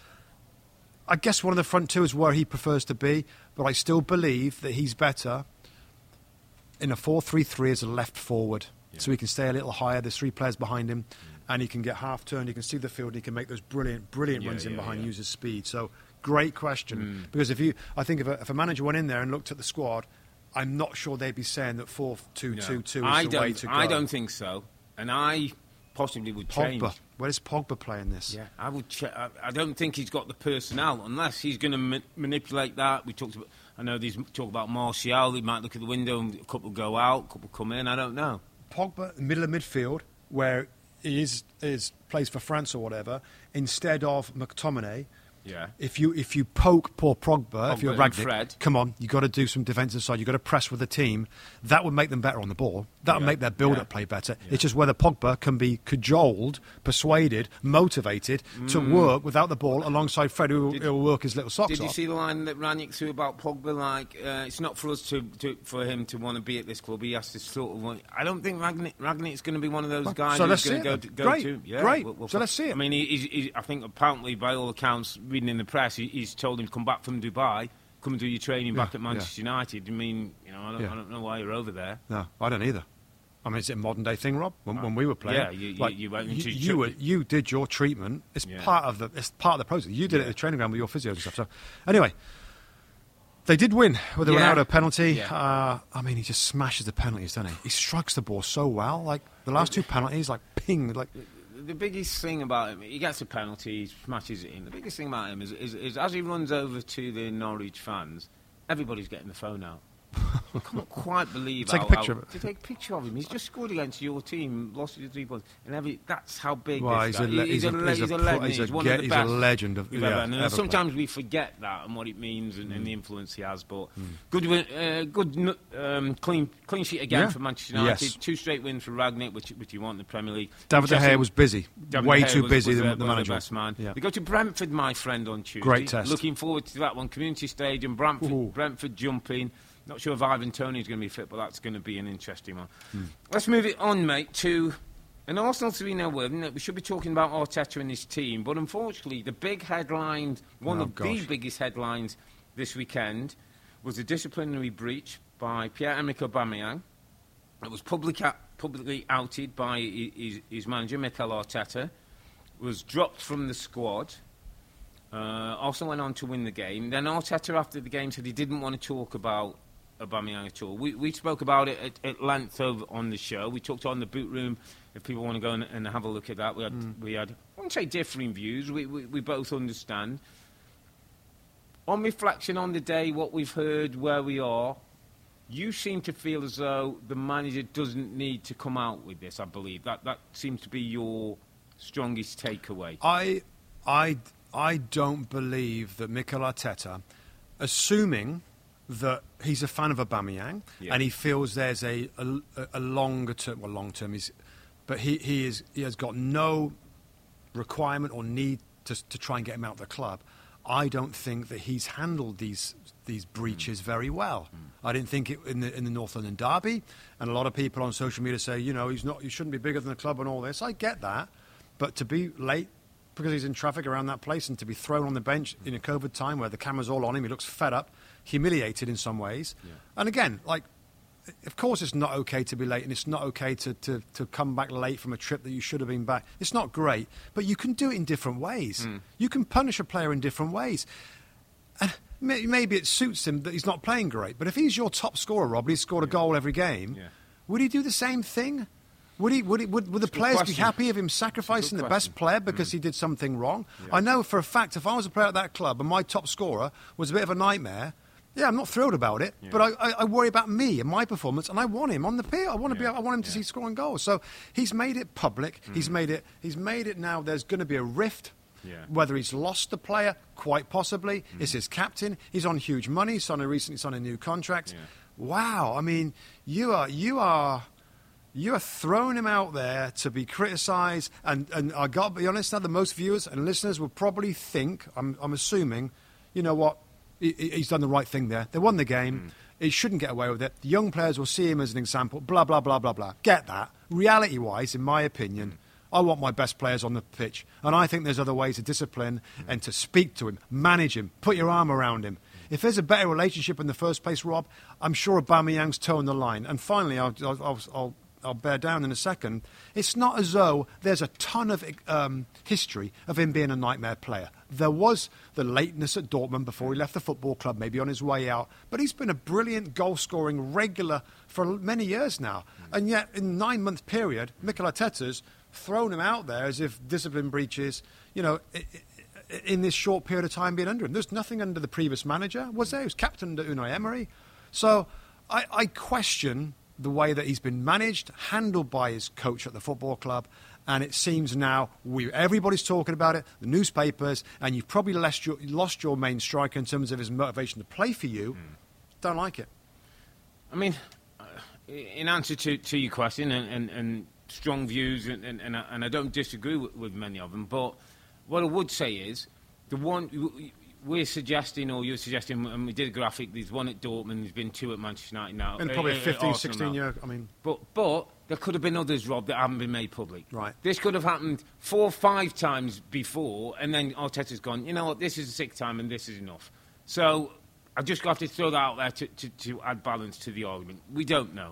I guess one of the front two is where he prefers to be, but I still believe that he's better in a four three three as a left forward, Yeah. so he can stay a little higher. There's three players behind him, Mm. and he can get half turn. He can see the field. And he can make those brilliant, brilliant Yeah, runs in yeah, behind, yeah. use his speed. So great question, because if you, I think if a, if a manager went in there and looked at the squad, I'm not sure they'd be saying that four two two two is I the don't, way to go. I don't think so, and I possibly would change. Pogba, where does Pogba play in this? Yeah, I would. Ch- I, I don't think he's got the personnel unless he's going to ma- manipulate that. We talked about. I know these talk about Martial. He might look at the window and a couple go out, a couple come in. I don't know. Pogba, middle of midfield, where he is, is plays for France or whatever, instead of McTominay. Yeah. If you if you poke poor Pogba, if Pogba you're and Rangnick, Fred. come on, you got to do some defensive side. You got to press with the team. That would make them better on the ball. That would Yeah. make their build-up Yeah. play better. Yeah. It's just whether Pogba can be cajoled, persuaded, motivated to work without the ball alongside Fred, who Did- will work his little socks Did you off. see the line that Ranić threw about Pogba? Like, uh, it's not for us to, to for him to want to be at this club. He has to sort of. Want, I don't think Ragnick, Ragnick's going to be one of those Well, guys so who's let's going see to go it to then. go Great, to. Yeah, great. we'll- we'll So fi- let's see it. I mean, he, he's, he's, I think apparently, by all accounts, reading in the press, he, he's told him to come back from Dubai, come and do your training Yeah, back at Manchester United. I mean, you know, I don't, Yeah. I don't know why you're over there. No, I don't either. I mean, is it a modern day thing, Rob? When, when we were playing, Yeah, you- you- you went into you, tri- were, you did your treatment. It's Yeah. part of the it's part of the process. You did it Yeah. at the training ground with your physios and stuff. So, anyway, they did win with the Yeah. Ronaldo penalty. Yeah. Uh, I mean, he just smashes the penalties, doesn't he? He strikes the ball so well. Like the last two penalties, like ping, like The biggest thing about him, he gets a penalty, he smashes it in. The biggest thing about him is, is, is as he runs over to the Norwich fans, everybody's getting the phone out. I can't quite believe Take a how, picture how, of it. to take a picture of him. He's just scored against your team, lost your three points, and every that's how big. Well, this he's guy. a le- he's, he's a- a, le- he's a he's a pro- legend. he's a He's one ge- of the he's a best legend of- we've yeah, ever. And ever sometimes we forget that and what it means and, and the influence he has. But Hmm. good, win, uh, good, n- um, clean, clean sheet again Yeah. for Manchester United. Yes. Two straight wins for Ragnick, which, which you want in the Premier League. David De Gea Interesting- was busy, David way De Gea too was- busy was than the, the was manager. The best man. Yeah. They go to Brentford, my friend, on Tuesday. Great test. Looking forward to that one. Community Stadium, Brentford, Ooh. Brentford jumping. Not sure if Ivan Toney's going to be fit, but that's going to be an interesting one. Hmm. Let's move it on, mate, to an Arsenal three nil win. We should be talking about Arteta and his team, but unfortunately, the big headline, one Oh, of gosh. the biggest headlines this weekend, was a disciplinary breach by Pierre-Emerick Aubameyang. It was public a- publicly outed by i- his, his manager, Mikel Arteta, was dropped from the squad. Uh, Arsenal went on to win the game. Then Arteta, after the game, said he didn't want to talk about Aubameyang at all. We, we spoke about it at, at length over on the show. We talked on the boot room. If people want to go and, and have a look at that, we had, Mm. we had I wouldn't say differing views. We, we, we both understand. On reflection on the day, what we've heard, where we are, you seem to feel as though the manager doesn't need to come out with this, I believe. That, that seems to be your strongest takeaway. I, I, I don't believe that Mikel Arteta, assuming that he's a fan of Aubameyang Yeah. and he feels there's a, a, a longer term, well, long term is, but he, he is he has got no requirement or need to to try and get him out of the club. I don't think that he's handled these these breaches very well. I didn't think it in the in the North London derby, and a lot of people on social media say, you know, he's not, he shouldn't be bigger than the club and all this. I get that, but to be late because he's in traffic around that place and to be thrown on the bench in a COVID time where the camera's all on him, he looks fed up, humiliated in some ways. Yeah. And again, like, of course it's not okay to be late and it's not okay to, to, to come back late from a trip that you should have been back. It's not great, but you can do it in different ways. Mm. You can punish a player in different ways. And may- maybe it suits him that he's not playing great, but if he's your top scorer, Rob, and he's scored a goal every game, Yeah. would he do the same thing? Would he? Would, he, would, would the a good players be question. happy of him sacrificing good the best question. player because he did something wrong? Yeah. I know for a fact if I was a player at that club and my top scorer was a bit of a nightmare, yeah, I'm not thrilled about it, Yeah. but I, I, I worry about me and my performance, and I want him on the pitch. I want to Yeah. be. I want him to Yeah. see scoring goals. So he's made it public. He's made it. He's made it now. There's going to be a rift. Yeah. Whether he's lost the player, quite possibly. It's his captain. He's on huge money. He's on a recently signed a new contract. Yeah. Wow. I mean, you are you are. You are throwing him out there to be criticised, and, and I got to be honest now, the most viewers and listeners will probably think, I'm, I'm assuming, you know what, he, he's done the right thing there. They won the game. He shouldn't get away with it. The young players will see him as an example, blah, blah, blah, blah, blah. Get that. Reality-wise, in my opinion, I want my best players on the pitch, and I think there's other ways to discipline and to speak to him, manage him, put your arm around him. if there's a better relationship in the first place, Rob, I'm sure Aubameyang's toeing the line. And finally, I'll, I'll, I'll, I'll I'll bear down in a second. It's not as though there's a ton of um, history of him being a nightmare player. There was the lateness at Dortmund before he left the football club, maybe on his way out. But he's been a brilliant goal-scoring regular for many years now. Mm. And yet, in a nine-month period, Mikel Arteta's thrown him out there as if discipline breaches, you know, in this short period of time being under him. There's nothing under the previous manager, was there? He was captain under Unai Emery. So I, I question the way that he's been managed, handled by his coach at the football club, and it seems now we everybody's talking about it, the newspapers, and you've probably lost your, lost your main striker in terms of his motivation to play for you. Mm. Don't like it. I mean, uh, in answer to, to your question, and, and, and strong views, and, and, and, I, and I don't disagree with, with many of them, but what I would say is, the one we're suggesting, or you're suggesting, and we did a graphic, there's one at Dortmund, there's been two at Manchester United now. And probably uh, a fifteen, uh, sixteen year, I mean... But, but there could have been others, Rob, that haven't been made public. Right. This could have happened four or five times before, and then Arteta's gone, you know what, this is the sixth time and this is enough. So I just got to throw that out there to, to, to add balance to the argument. We don't know.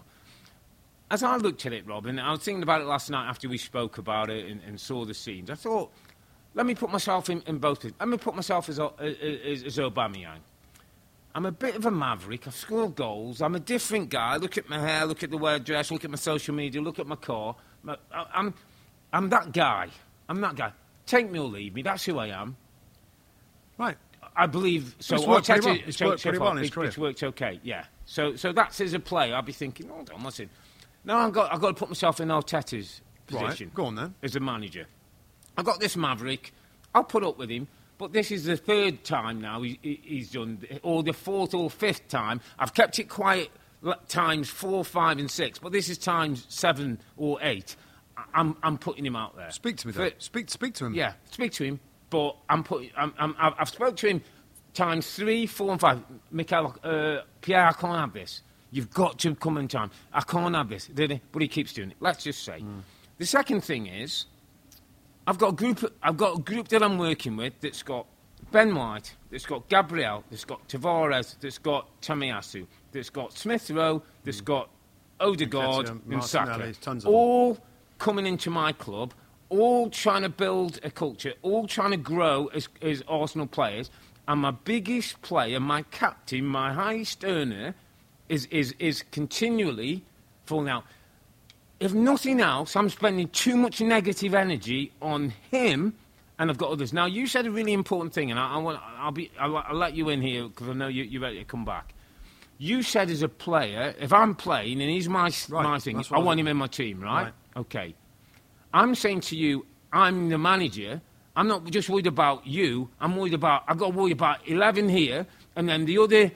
As I looked at it, Rob, and I was thinking about it last night after we spoke about it and, and saw the scenes, I thought, let me put myself in, in both. Let me put myself as, as, as Aubameyang. I'm a bit of a maverick. I've scored goals. I'm a different guy. Look at my hair. Look at the way I dress. Look at my social media. Look at my car. My, I, I'm, I'm that guy. I'm that guy. Take me or leave me. That's who I am. Right. I believe so. It's worked pretty well. It's worked pretty well in his it, career. It's worked okay. Yeah. So, so that's as a player. I'll be thinking, hold on, listen. Now I've got, I've got to put myself in Arteta's position. Right. Go on then. As a manager. I've got this maverick. I'll put up with him, but this is the third time now he, he, he's done, or the fourth or fifth time. I've kept it quiet times four, five, and six, but this is times seven or eight. I'm, I'm putting him out there. Speak to me, though. Speak, speak to him. Yeah, speak to him, but I'm putting. I'm, I'm, I've spoke to him times three, four, and five. Mikel, uh, Pierre, I can't have this. You've got to come in time. I can't have this. But he keeps doing it. Let's just say. Mm. The second thing is, I've got a group. I've got a group that I'm working with that's got Ben White, that's got Gabriel, that's got Tavares, that's got Tomiyasu, that's got Smith Rowe, that's mm. got Odegaard and, and Saka, all coming into my club, all trying to build a culture, all trying to grow as, as Arsenal players. And my biggest player, my captain, my highest earner, is is is continually falling out. If nothing else, I'm spending too much negative energy on him, and I've got others. Now, you said a really important thing, and I, I want, I'll be, I'll, I'll let you in here because I know you, you're ready to come back. You said as a player, if I'm playing and he's my right, my thing, I want him in my team, right? right? Okay. I'm saying to you, I'm the manager. I'm not just worried about you. I'm worried about. I've got to worry about eleven here, and then the other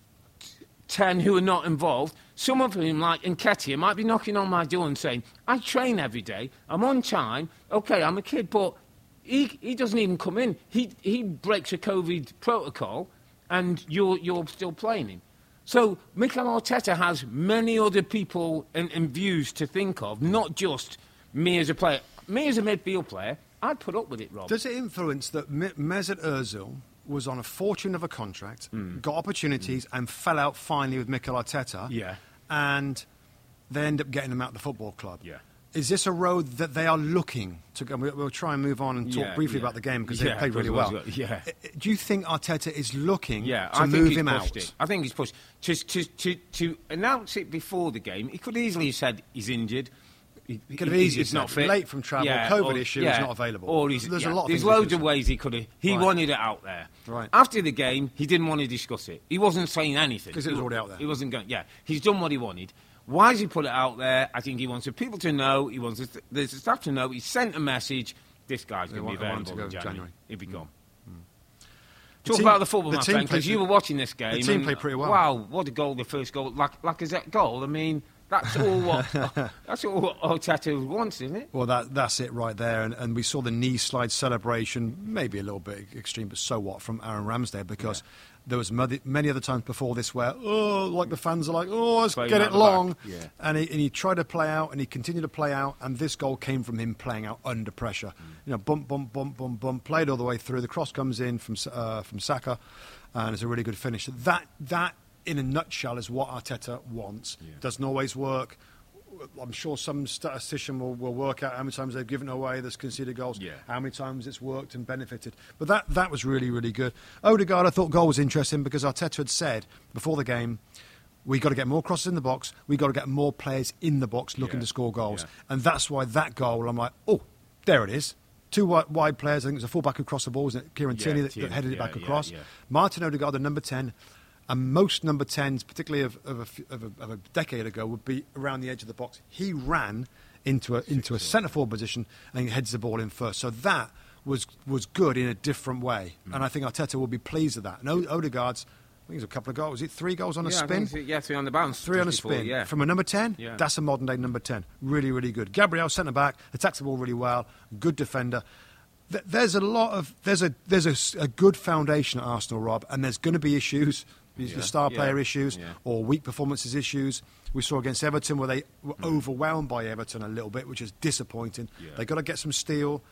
ten who are not involved. Some of them, like Nketiah, might be knocking on my door and saying, I train every day, I'm on time, OK, I'm a kid, but he, he doesn't even come in. He he breaks a COVID protocol, and you're, you're still playing him. So Mikel Arteta has many other people and, and views to think of, not just me as a player. Me as a midfield player, I'd put up with it, Rob. Does it influence that Mesut Ozil was on a fortune of a contract, mm. got opportunities, mm. and fell out finally with Mikel Arteta? Yeah. And they end up getting him out of the football club. Yeah. Is this a road that they are looking to go? We'll try and move on and talk yeah, briefly yeah. about the game because yeah, they played really well. Yeah. Do you think Arteta is looking yeah, to I think move he's him pushed out? It. I think he's pushed. To, to, to, to announce it before the game, he could easily have said he's injured. He, he could have easily he's not fit. fit. Late from travel, yeah, COVID or, issue, yeah, he's not available. Or he's, There's yeah, a lot of There's things loads of ways he could have. He right. wanted it out there. Right. After the game, he didn't want to discuss it. He wasn't saying anything. Because it was already out there. He wasn't going, yeah. He's done what he wanted. Why has he put it out there? I think he wants the people to know. He wants the, the staff to know. He sent a message. This guy's going to be available in January. January. He'll be gone. Mm. Talk team, about the football, the my friend, because you were watching this game. The team and, played pretty well. Wow, what a goal, the first goal. Like, like is that goal? I mean, That's all what that's all what Arteta wants, isn't it? Well, that that's it right there. And, and we saw the knee slide celebration, maybe a little bit extreme, but so what, from Aaron Ramsdale, because yeah. there was many, many other times before this where, oh, like the fans are like, oh, let's Playing get it long. Yeah. And, he, and he tried to play out, and he continued to play out, and this goal came from him playing out under pressure. Mm. You know, bump, bump, bump, bump, bump, played all the way through. The cross comes in from uh, from Saka, and it's a really good finish. That, that in a nutshell, is what Arteta wants. Yeah. Doesn't always work. I'm sure some statistician will, will work out how many times they've given away that's conceded goals, yeah. how many times it's worked and benefited. But that, that was really, really good. Odegaard, I thought goal was interesting because Arteta had said before the game, we got to get more crosses in the box, we got to get more players in the box looking yeah. to score goals. Yeah. And that's why that goal, I'm like, oh, there it is. Two wide, wide players, I think it was a full-back who crossed the ball, wasn't it? Kieran yeah, Tierney that, Tierney, that headed yeah, it back yeah, across. Yeah. Martin Odegaard, the number ten. And most number tens, particularly of, of, a, of, a, of a decade ago, would be around the edge of the box. He ran into a, into a centre-forward position and he heads the ball in first. So that was was good in a different way. Mm. And I think Arteta will be pleased with that. And o- Odegaard's, I think it's a couple of goals. Is it three goals on yeah, a spin? I think yeah, three on the bounce. Three on a before, spin. Yeah. From a number ten? Yeah. That's a modern-day number ten. Really, really good. Gabriel, centre-back, attacks the ball really well. Good defender. Th- there's a lot of... There's a there's a, a good foundation at Arsenal, Rob, and there's going to be issues... Yeah, the star player yeah, issues yeah. or weak performances issues. We saw against Everton where they were mm. overwhelmed by Everton a little bit, which is disappointing. Yeah. They've got to get some steel.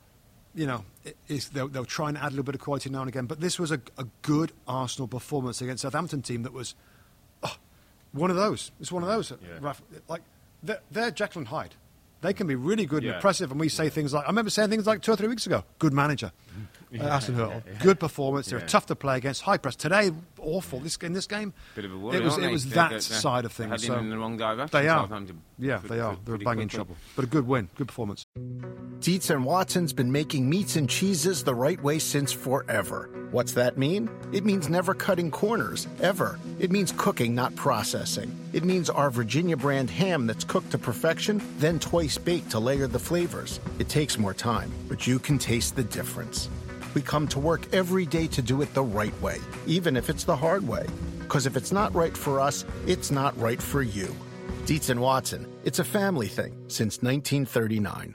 You know, it, it's, they'll, they'll try and add a little bit of quality now and again. But this was a, a good Arsenal performance against a Southampton team that was oh, one of those. It's one of those. Yeah. Like, they're, they're Jekyll and Hyde. They can be really good yeah. and impressive, and we say yeah. things like, I remember saying things like two or three weeks ago, good manager. Yeah, uh, Aston Hurtle, yeah, yeah. good performance. They're Yeah. tough to play against. High press today, awful. This in this game, Bit of a worry, it was aren't it they? was They're- that they're- side of things. Heading So in the wrong direction. they are. Southampton. Yeah, Pretty- they are. pretty They're bang in quickly. trouble, but a good win, good performance. Dietz and Watson's been making meats and cheeses the right way since forever. What's that mean? It means never cutting corners, ever. It means cooking, not processing. It means our Virginia brand ham that's cooked to perfection, then twice baked to layer the flavors. It takes more time, but you can taste the difference. We come to work every day to do it the right way, even if it's the hard way. Because if it's not right for us, it's not right for you. Dietz and Watson, it's a family thing since nineteen thirty-nine.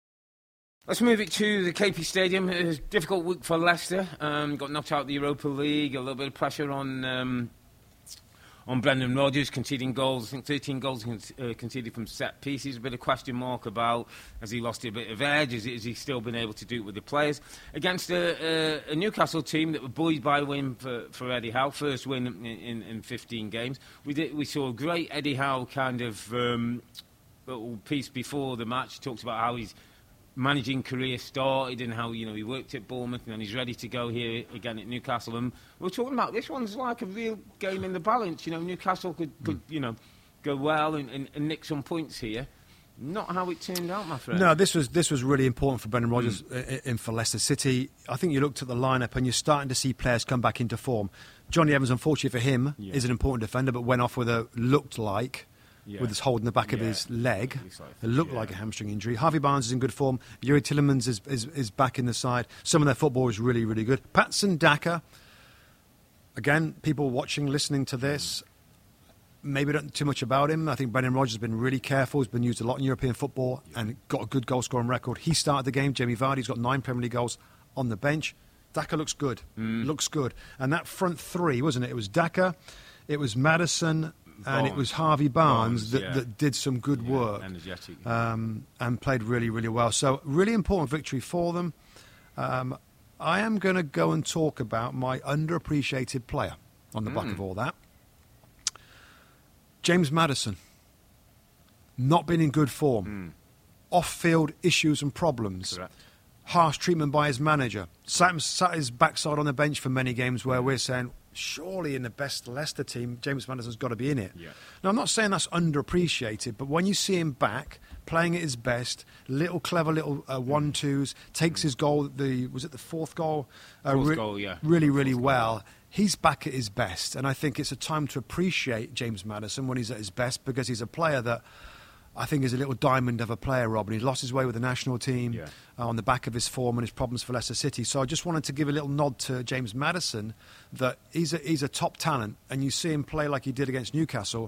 Let's move it to the K P Stadium. It was a difficult week for Leicester. Um, got knocked out of the Europa League. A little bit of pressure on um, on Brendan Rodgers, conceding goals. I think thirteen goals con- uh, conceded from set pieces. A bit of question mark about, has he lost a bit of edge? Has, has he still been able to do it with the players? Against a, a, a Newcastle team that were buoyed by the win for, for Eddie Howe, first win in, in, in fifteen games. We did, we saw a great Eddie Howe kind of um, little piece before the match. He talks about how he's managing career started and how, you know, he worked at Bournemouth and then he's ready to go here again at Newcastle. And we're talking about this one's like a real game in the balance. You know, Newcastle could, could you know, go well and, and, and nick some points here. Not how it turned out, my friend. No, this was this was really important for Brendan Rodgers mm. in for Leicester City. I think you looked at the lineup and you're starting to see players come back into form. Johnny Evans, unfortunately for him, yeah. is an important defender, but went off with a looked like. Yeah. With his hold in the back of yeah. his leg. It looked yeah. like a hamstring injury. Harvey Barnes is in good form. Yuri Tillemans is, is, is back in the side. Some of their football is really, really good. Patson Daka, again, people watching, listening to this, maybe don't know too much about him. I think Brendan Rodgers has been really careful. He's been used a lot in European football yeah. and got a good goal-scoring record. He started the game. Jamie Vardy's got nine Premier League goals on the bench. Daka looks good. Mm. Looks good. And that front three, wasn't it? It was Daka, it was Maddison, and it was Harvey Barnes, Barnes that, yeah. that did some good yeah, work um, and played really, really well. So really important victory for them. Um, I am going to go and talk about my underappreciated player on the mm. back of all that. James Maddison. Not been in good form. Mm. Off-field issues and problems. Correct. Harsh treatment by his manager. Sat, sat his backside on the bench for many games where mm. we're saying, surely in the best Leicester team, James Maddison's got to be in it. Yeah. Now, I'm not saying that's underappreciated, but when you see him back, playing at his best, little clever little uh, one-twos, takes mm. his goal, the was it the fourth goal? Uh, fourth re- goal, yeah. Really, really fourth well. Goal. He's back at his best, and I think it's a time to appreciate James Maddison when he's at his best, because he's a player that I think is a little diamond of a player, Rob, and he's lost his way with the national team yeah. uh, on the back of his form and his problems for Leicester City. So I just wanted to give a little nod to James Maddison that he's a, he's a top talent, and you see him play like he did against Newcastle,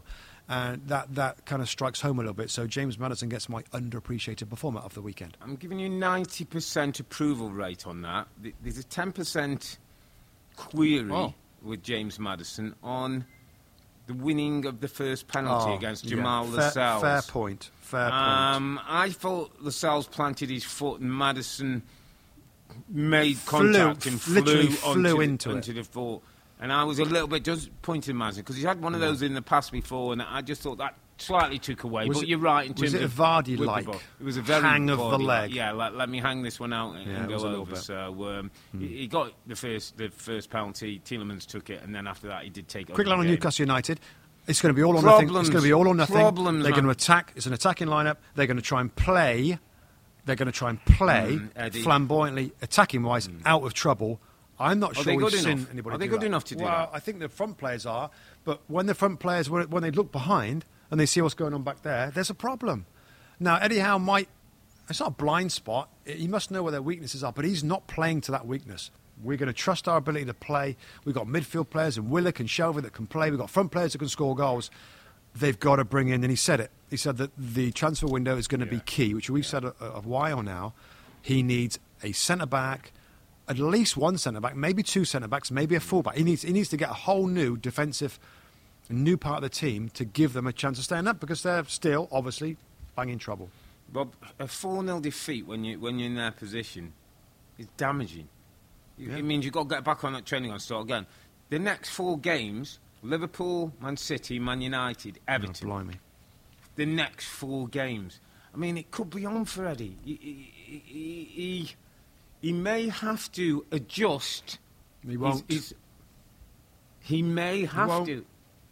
And that, that kind of strikes home a little bit. So James Maddison gets my underappreciated performer of the weekend. I'm giving you ninety percent approval rate on that. There's a ten percent query Oh. with James Maddison on the winning of the first penalty Oh, against yeah. Jamal Fair- Lascelles. Fair point. Fair point. Um, I thought Lascelles planted his foot and Maddison made Flew- contact and flew, literally onto, flew the, into it. onto the foot. And I was a little bit disappointed in Maddison because he's had one of those in the past before, and I just thought that slightly took away. Was but it- you're right in was terms it a of Vardy-like with the ball. It was a very hang of the Vardy-like. leg? Yeah, let, let me hang this one out and, Yeah, and it was go a little over. bit. So um, he, he got the first the first penalty. Tielemans took it, and then after that he did take over Quick the line on game. Newcastle United. It's going to be all or nothing. It's Problems. going to be all or nothing. Problems, They're going to man. attack. It's an attacking lineup. They're going to try and play. They're going to try and play Mm, Eddie. flamboyantly, attacking-wise, out of trouble. I'm not Are sure they we've good seen enough? anybody Are they do good that. enough to do well, that? I think the front players are, but when the front players, when when they look behind and they see what's going on back there, there's a problem. Now, Eddie Howe might, it's not a blind spot. He must know where their weaknesses are, but he's not playing to that weakness. We're going to trust our ability to play. We've got midfield players in Willock and Shelby that can play. We've got front players that can score goals. They've got to bring in, and he said it, he said that the transfer window is going to be key, which we've said a, a while now. He needs a centre-back, at least one centre-back, maybe two centre-backs, maybe a full-back. He needs, he needs to get a whole new defensive, new part of the team to give them a chance of staying up because they're still, obviously, banging trouble. Bob, a four nil defeat when, you, when you're in their position is damaging. It- Yeah. It means you've got to get back on that training and start again. The next four games, Liverpool, Man City, Man United, Everton. Oh, blimey. The next four games. I mean, it could be on for Eddie. He, he, he, he, he may have to adjust. He won't. His, his, he may have won't. to.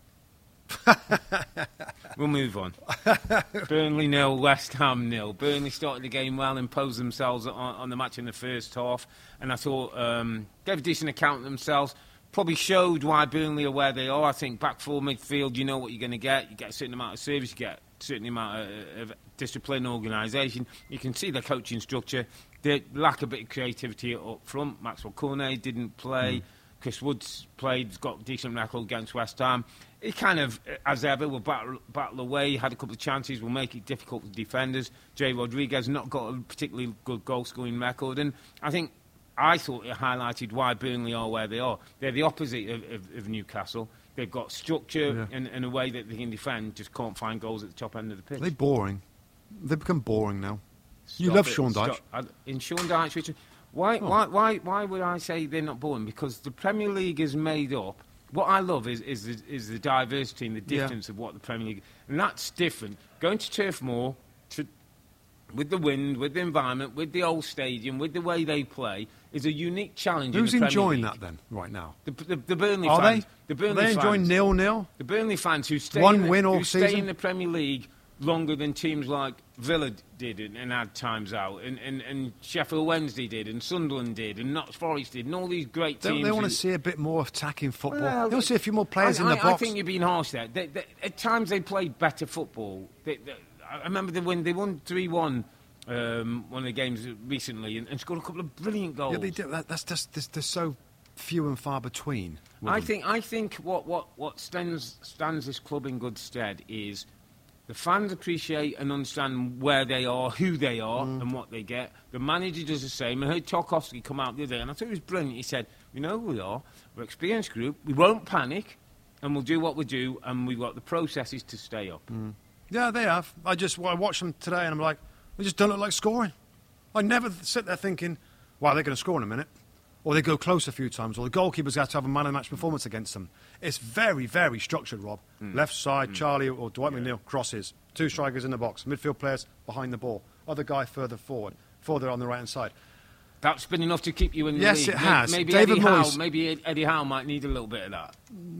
We'll move on. Burnley nil, West Ham nil. Burnley started the game well, imposed themselves on, on the match in the first half, and I thought um, gave a decent account of themselves. Probably showed why Burnley are where they are. I think back four midfield, you know what you're going to get. You get a certain amount of service, you get a certain amount of, of discipline, organisation. You can see the coaching structure. They lack a bit of creativity up front. Maxwell Cornet didn't play. Mm. Chris Woods played, got a decent record against West Ham. He kind of, as ever, will battle, battle away, had a couple of chances, will make it difficult for defenders. Jay Rodriguez not got a particularly good goal-scoring record, and I think, I thought it highlighted why Burnley are where they are. They're the opposite of, of, of Newcastle. They've got structure Yeah. and, and a way that they can defend, just can't find goals at the top end of the pitch. They're boring. They've become boring now. you Stop love it, Sean stop. Dyche. I- In Sean Dyche, Richard, why, Oh. why, why, why would I say they're not boring? Because the Premier League is made up. What I love is is the, is the diversity and the Yeah. difference of what the Premier League, and that's different. Going to Turf Moor, to, with the wind, with the environment, with the old stadium, with the way they play, is a unique challenge. Who's in the Premier enjoying League. that then, right now? The, the, the Burnley Are fans. they? The Are Burnley they enjoying fans. nil-nil? The Burnley fans who stay One in the, win all who stay season? in the Premier League longer than teams like Villa did and, and had times out, and, and, and Sheffield Wednesday did, and Sunderland did, and Notts Forest did, and all these great Don't teams. they want to who- see a bit more attacking football? Well, they want to see a few more players I, in the I, box. I think you're being harsh there. They, they, at times they played better football. They, they, I remember they, when they won three one um, one of the games recently and, and scored a couple of brilliant goals. Yeah, they do. That, that's just they're, they're so few and far between. with I them. think I think what what what stands stands this club in good stead is the fans appreciate and understand where they are, who they are, Mm. and what they get. The manager does the same. I heard Tarkowski come out the other day, and I thought it was brilliant. He said, "We know who we are. We're an experienced group. We won't panic, and we'll do what we do, and we've got the processes to stay up." Mm. Yeah, they have. I just I watched them today, and I'm like, they just don't look like scoring. I never sit there thinking, wow, they're going to score in a minute. Or they go close a few times, or the goalkeeper's got to have a man-of-match performance against them. It's very, very structured, Rob. Mm. Left side, Charlie or Dwight McNeil, crosses. Two strikers in the box. Midfield players behind the ball. Other guy further forward. Further on the right-hand side. That's been enough to keep you in the Yes, league. it May- has. Maybe David Eddie Howe, Moyes- maybe Eddie Howe might need a little bit of that.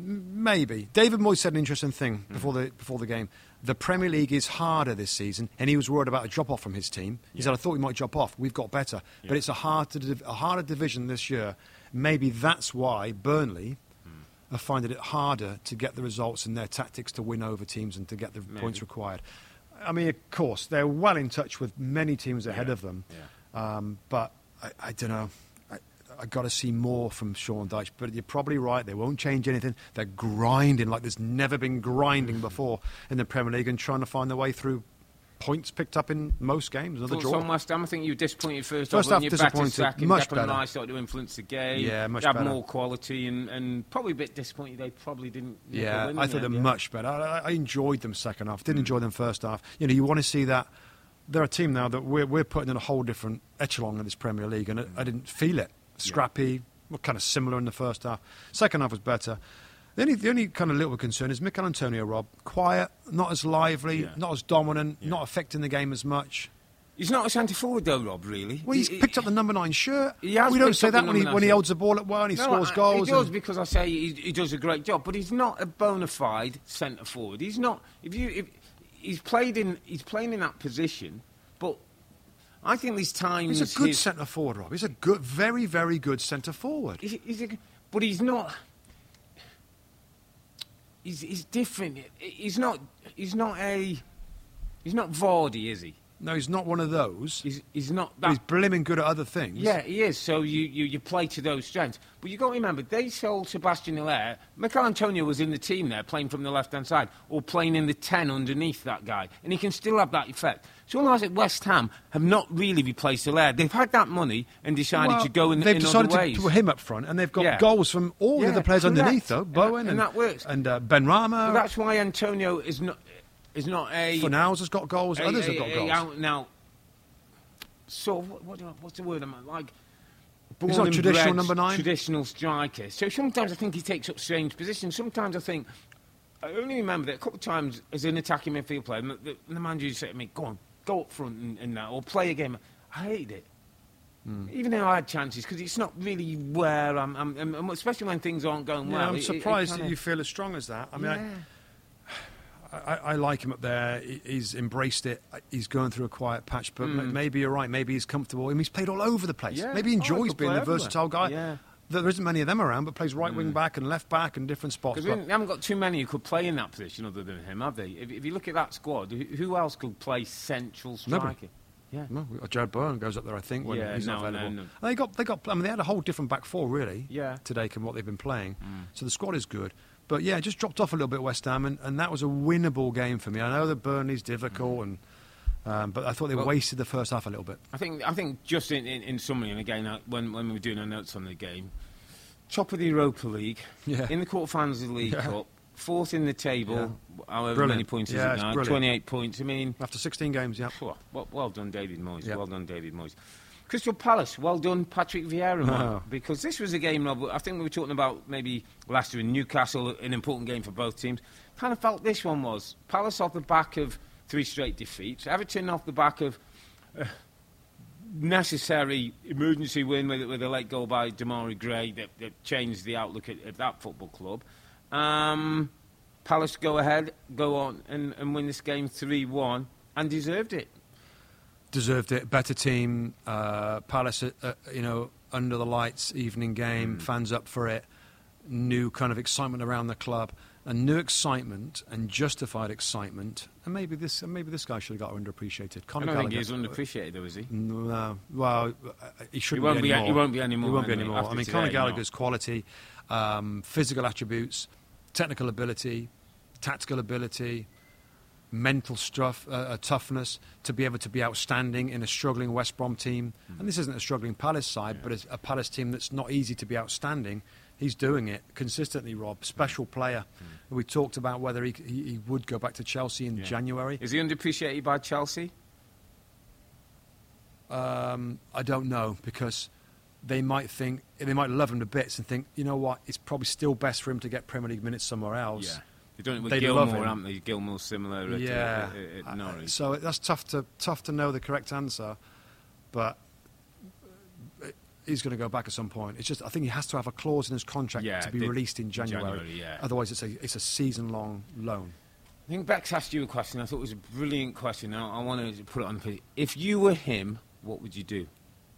Maybe. David Moyes said an interesting thing before the before the game. The Premier League is harder this season, and he was worried about a drop-off from his team. He said, I thought we might drop off. We've got better. Yeah. But it's a, hard to div- a harder division this year. Maybe that's why Burnley are finding it harder to get the results and their tactics to win over teams and to get the Maybe. points required. I mean, of course, they're well in touch with many teams ahead Yeah. of them. Yeah. Um, but I, I don't know. I, I got to see more from Sean Dyche. But you're probably right. They won't change anything. They're grinding like there's never been grinding before in the Premier League and trying to find their way through points picked up in most games. Another Thoughts draw. on West Ham? I think you were disappointed first, First off, half when you disappointed. sack and Much Declan better. Rice started to influence the game. Yeah, much they had better. more quality and, and probably a bit disappointed they probably didn't. Yeah, win I in thought the they're end, much better. I, I enjoyed them second half. Didn't Mm. enjoy them first half. You know, you want to see that. They're a team now that we're, we're putting in a whole different echelon in this Premier League, and I, I didn't feel it. Scrappy, well, kind of similar in the first half. Second half was better. The only, the only kind of little concern is Mikel Antonio, Rob. Quiet, not as lively, Yeah. not as dominant, Yeah. not affecting the game as much. He's not a centre forward though, Rob. Really. Well, he's He- picked up the number nine shirt. He has we don't picked say up the that when he, number nine when he shirt. holds the ball at well and he No, scores I- goals. He does and- because I say he, he does a great job, but he's not a bona fide centre forward. He's not. If you, if, he's played in, he's playing in that position, but I think these times He's a good his- centre forward, Rob. He's a good, very, very good centre forward. He's, he's a, but he's not. He's, he's different. He's not. He's not a. He's not Vardy, is he? No, he's not one of those. He's, he's not But that. he's blimmin' good at other things. Yeah, he is. So you, you, you play to those strengths. But you've got to remember, they sold Sebastian Haller. Mikel Antonio was in the team there, playing from the left-hand side, or playing in the ten underneath that guy. And he can still have that effect. So guys at West Ham have not really replaced Haller. They've had that money and decided Well, to go in, they've in decided other ways. to put him up front, and they've got Yeah. goals from all the Yeah, other players correct. underneath, though. And Bowen that- and, and that works. and uh, Ben Rama. But that's why Antonio is not is not a... Fornals has got goals. a- Others a- have got a goals. out- now, so what, what do I- what's the word? I'm like... He's not born and traditional bred number nine? Traditional striker. So sometimes I think he takes up strange positions. Sometimes I think... I only remember that a couple of times as an attacking midfield player, the, the, the manager used to say to me, go on, go up front and, and that, or play a game. I hated it. Hmm. Even though I had chances, because it's not really where I'm, I'm, I'm... Especially when things aren't going Yeah, well. I'm It- it- it surprised kinda- that you feel as strong as that. I mean, yeah. I, I, I like him up there. He, he's embraced it. He's going through a quiet patch, but Mm. m- maybe you're right. Maybe he's comfortable. I mean, he's played all over the place. Yeah. Maybe he Oh, he enjoys could being play the everywhere. versatile guy. Yeah. There isn't many of them around, but plays right wing back and left back and different spots. Because we But- haven't got too many who could play in that position other than him, have they? If, if you look at that squad, who, who else could play central striker? Nobody. Yeah. No, Jared Bowen goes up there, I think, when Yeah, he's no, not available. no, no. And they got, they got. I mean, they had a whole different back four really. Yeah. Today, from what they've been playing. So the squad is good. But yeah, it just dropped off a little bit West Ham, and, and that was a winnable game for me. I know that Burnley's difficult, and um, but I thought they Well- wasted the first half a little bit. I think, I think just in, in, in summary, and again, uh, when, when we were doing our notes on the game, top of the Europa League, Yeah. in the quarterfinals of the League Yeah. Cup, fourth in the table, however Brilliant. many points is Yeah, it it's now? brilliant. twenty-eight points. I mean, After sixteen games, yeah. well, well, well done, David Moyes. Yeah. Well done, David Moyes. Crystal Palace, well done, Patrick Vieira, man. Oh. Because this was a game, Rob, I think we were talking about maybe last year in Newcastle, an important game for both teams. Kind of felt this one was. Palace off the back of three straight defeats. Everton off the back of a necessary emergency win with, with a late goal by Damari Gray that, that changed the outlook at, at that football club. Um, Palace go ahead, go on and, and win this game three one and deserved it. Deserved it. Better team. Uh, Palace, uh, uh, you know, under the lights, evening game, fans up for it. New kind of excitement around the club, and new excitement and justified excitement. And maybe this, and maybe this guy should have got underappreciated. I Conor don't think Gallagher. he's underappreciated, though, is he? No, well, uh, he shouldn't He won't be be- anymore. he won't be anymore, He won't be anyway, anymore. after I mean, today, Conor no. Gallagher's quality, um, physical attributes, technical ability, tactical ability, mental stuff, uh, uh, toughness to be able to be outstanding in a struggling West Brom team. Mm. And this isn't a struggling Palace side, but it's a Palace team that's not easy to be outstanding. He's doing it consistently, Rob. Special player. Mm. We talked about whether he, he, he would go back to Chelsea in Yeah. January. Is he underappreciated by Chelsea? Um, I don't know, because they might think, they might love him to bits and think, you know what, it's probably still best for him to get Premier League minutes somewhere else. They've done it with They love Gilmore, him. haven't they? Gilmore's similar at, Yeah. at, at Uh, Norwich. So that's tough to tough to know the correct answer, but uh, he's going to go back at some point. It's just I think he has to have a clause in his contract Yeah, to be the- released in January. January, yeah. Otherwise, it's a it's a season long loan. I think Bex asked you a question. I thought it was a brilliant question. I, I want to put it on the page. If you were him, what would you do?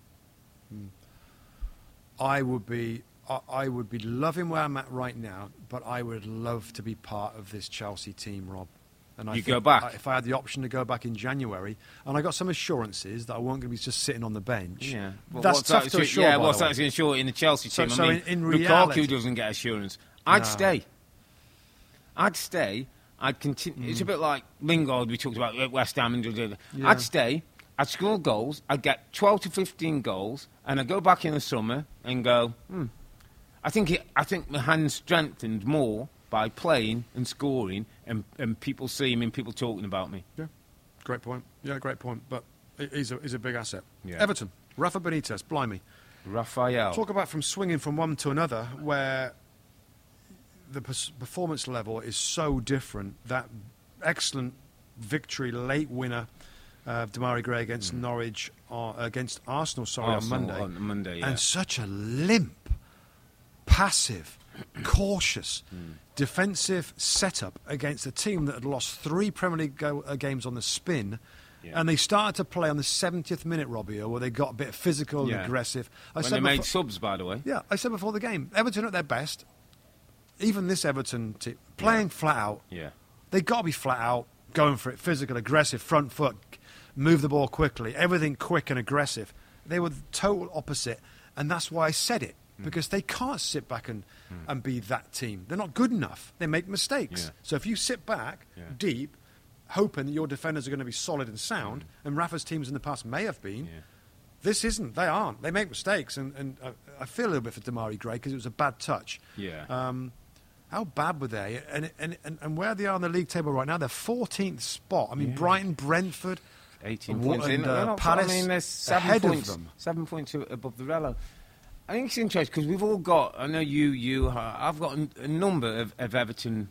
I would be I, I would be loving where I'm at right now, but I would love to be part of this Chelsea team, Rob. And I you think go back. I, if I had the option to go back in January, and I got some assurances that I weren't going to be just sitting on the bench. Yeah, well, that's what's tough that to to, assure. Yeah, by what's the that way. to ensure in the Chelsea So- team? so I mean, in- in Lukaku reality- doesn't get assurance. I'd No. stay. I'd stay. I'd continue. Mm. It's a bit like Lingard we talked about at West Ham. And Yeah. I'd stay. I'd score goals. I'd get twelve to fifteen goals, and I'd go back in the summer and go. Hmm, I think it, I think my hands strengthened more by playing and scoring, and, and people seeing me and people talking about me. Yeah, great point. Yeah, great point. But he- he's a, he's a big asset. Yeah. Everton, Rafa Benitez, blimey. Raphael. Talk about from swinging from one to another, where the pers- performance level is so different. That excellent victory, late winner of Damari Gray against Norwich, uh, against Arsenal, sorry, Arsenal on Monday. on Monday, yeah. And such a limp, passive, cautious, defensive setup against a team that had lost three Premier League go- uh, games on the spin. Yeah. And they started to play on the seventieth minute, Robbie, where they got a bit physical Yeah. and aggressive. I when said they made before- subs, by the way. yeah, I said before the game, Everton at their best, even this Everton team, playing flat out, Yeah. they got to be flat out, going for it, physical, aggressive, front foot, move the ball quickly, everything quick and aggressive. They were the total opposite, and that's why I said it, because they can't sit back and, and be that team. They're not good enough. They make mistakes. Yeah. So if you sit back Yeah. deep, hoping that your defenders are going to be solid and sound, and Rafa's teams in the past may have been, Yeah. this isn't. They aren't. They make mistakes, and, and I, I feel a little bit for Damari Gray because it was a bad touch. Yeah. Um, how bad were they? And, and and and where they are on the league table right now, they're fourteenth spot. I mean, Yeah. Brighton, Brentford, eighteen Wa- points in. and, They're uh, not- Palace I mean, there's seven ahead points, of them. Seven points above the Rello. I think it's interesting because we've all got. I know you, you. Uh, I've got a, a number of, of Everton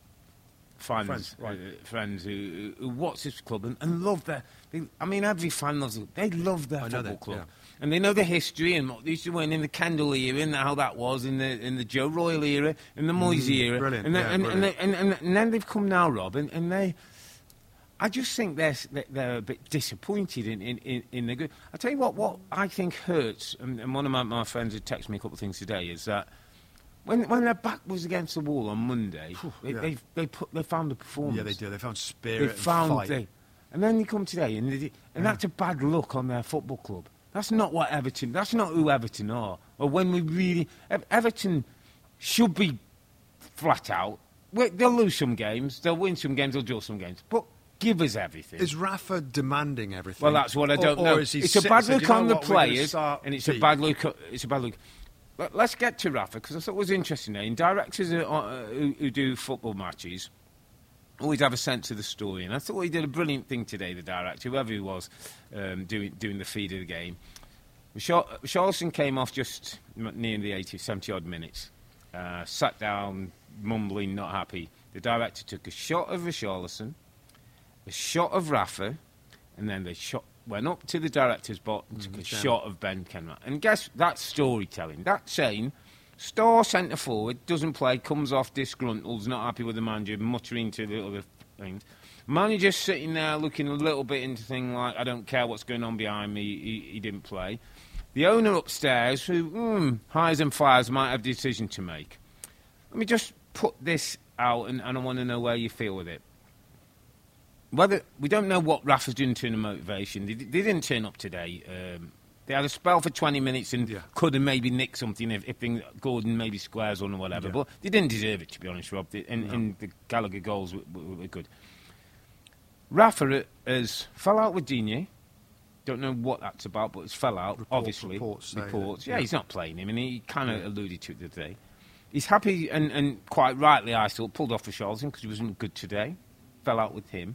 fans, Friends, right. uh, friends who, who watch this club and, and love their. They, I mean, every fan loves it. They love their I know football that, club, yeah. and they know the history and what they used to win in the Kendall era and how that was in the in the Joe Royal era, in the Moisey era, brilliant, and, they- yeah, and, and, brilliant. they- and, and, and then they've come now, Rob, and, and they. I just think they're they're a bit disappointed in, in, in, in the good. I tell you what, what I think hurts, and, and one of my, my friends who texted me a couple of things today is that when when their back was against the wall on Monday, they, yeah. they they put they found the performance. yeah, they do. They found They spirit and found fight. they, and then they come today, and they, and that's a bad look on their football club. That's not what Everton. That's not who Everton are. Or when we really Ev- Everton should be flat out. Well, they'll lose some games, they'll win some games, they'll draw some games, but give us everything. Is Rafa demanding everything? Well, that's what I don't or, know. Or is he it's a sit- bad said, look "You know on the what, we're gonna players, start and it's a deep." bad look. It's a bad look. But let's get to Rafa because I thought it was interesting. There, in directors who, uh, who, who do football matches always have a sense of the story, and I thought he did a brilliant thing today. The director, whoever he was, um, doing doing the feed of the game. Richarlison came off just near the eighty, seventy odd minutes. Uh, sat down, mumbling, not happy. The director took a shot of Richarlison, a shot of Rafa, and then they shot, went up to the director's box and took a shot of Ben Kenrad. And guess, that's storytelling. That's saying, star centre forward, doesn't play, comes off disgruntled, not happy with the manager, muttering to the other things. Manager sitting there looking a little bit into things like, I don't care what's going on behind me, he, he didn't play. The owner upstairs, who, mm, highs and fires, might have a decision to make. Let me just put this out, and, and I want to know where you feel with it. Whether we don't know what Rafa's doing to the motivation. They, they didn't turn up today. Um, they had a spell for twenty minutes and Yeah. could have maybe nicked something if, if things, Gordon maybe squares on or whatever. Yeah. But they didn't deserve it, to be honest, Rob. They, and, and the Gallagher goals were, were, were good. Rafa has fell out with Digne. Don't know what that's about, but it's fell out, Reports- obviously. reports say that, reports. Yeah, yeah. he's not playing him, and he kind of alluded to it the other day. He's happy, and, and quite rightly, I thought, pulled off Richarlison because he wasn't good today. Fell out with him.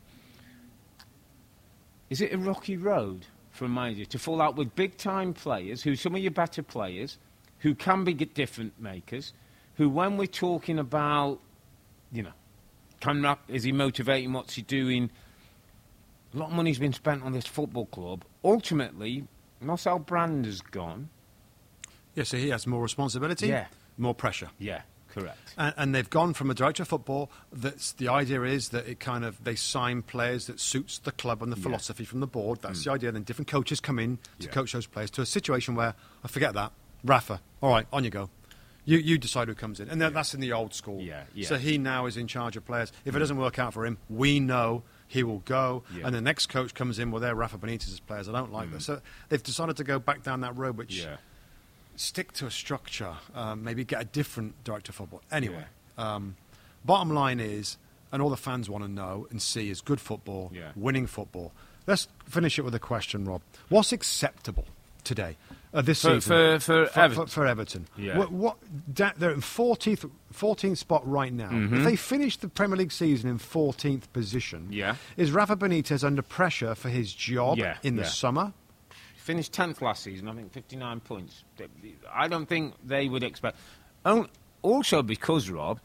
Is it a rocky road for a manager to fall out with big-time players, who some of your better players, who can be good different makers, who when we're talking about, you know, can Rap, is he motivating, what's he doing? A lot of money's been spent on this football club. Ultimately, Marcel Brand has gone. Yeah, so he has more responsibility, Yeah. more pressure. Yeah, correct. And, and they've gone from a director of football that's the idea is that it kind of they sign players that suits the club and the Yeah. philosophy from the board. That's the idea. Then different coaches come in to Yeah. coach those players to a situation where I forget that Rafa. All right, on you go. You you decide who comes in, and then that's in the old school. Yeah, yeah. So he now is in charge of players. If it doesn't work out for him, we know he will go, Yeah. and the next coach comes in. Well, they're Rafa Benitez's players. I don't like this. So they've decided to go back down that road, which Yeah. stick to a structure. Um, maybe get a different director of football. Anyway, um, bottom line is, and all the fans want to know and see is good football, Yeah. winning football. Let's finish it with a question, Rob. What's acceptable today, uh, this For- season for- for for, Everton? for, for Everton? Yeah. What, what da, they're in fourteenth, fourteenth spot right now. Mm-hmm. If they finish the Premier League season in fourteenth position, Yeah. is Rafa Benitez under pressure for his job Yeah, in the yeah. summer? Finished tenth last season, I think fifty-nine points. I don't think they would expect. Oh, also because, Rob,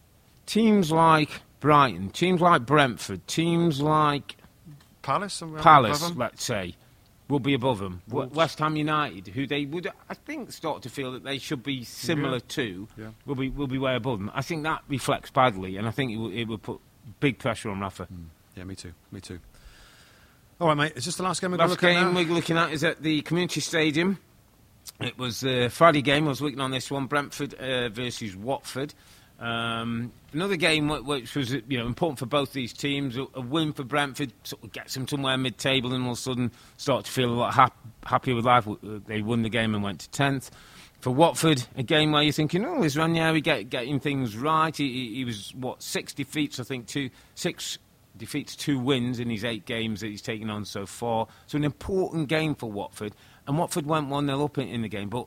teams like Brighton, teams like Brentford, teams like Palace, and Palace, above them? let's say, will be above them. W- Wolves. West Ham United, who they would, I think, start to feel that they should be similar Yeah. to, Yeah. will be will be way above them. I think that reflects badly, and I think it will, it will put big pressure on Rafa. Yeah, me too. Me too. All right, mate. Is this the last game we're going to Last look at game now? we're looking at is at the Community Stadium. It was a Friday game. I was looking on this one, Brentford uh, versus Watford. Um, another game wh- which was you know important for both these teams. A, a win for Brentford sort of gets them somewhere mid-table, and all of a sudden start to feel a lot hap- happier with life. They won the game and went to tenth. For Watford, a game where you're thinking, oh, is Ranieri get, getting things right? He, he, he was what six defeats, I think, two six. defeats, two wins in his eight games that he's taken on so far. So an important game for Watford. And Watford went one nil up in, in the game. But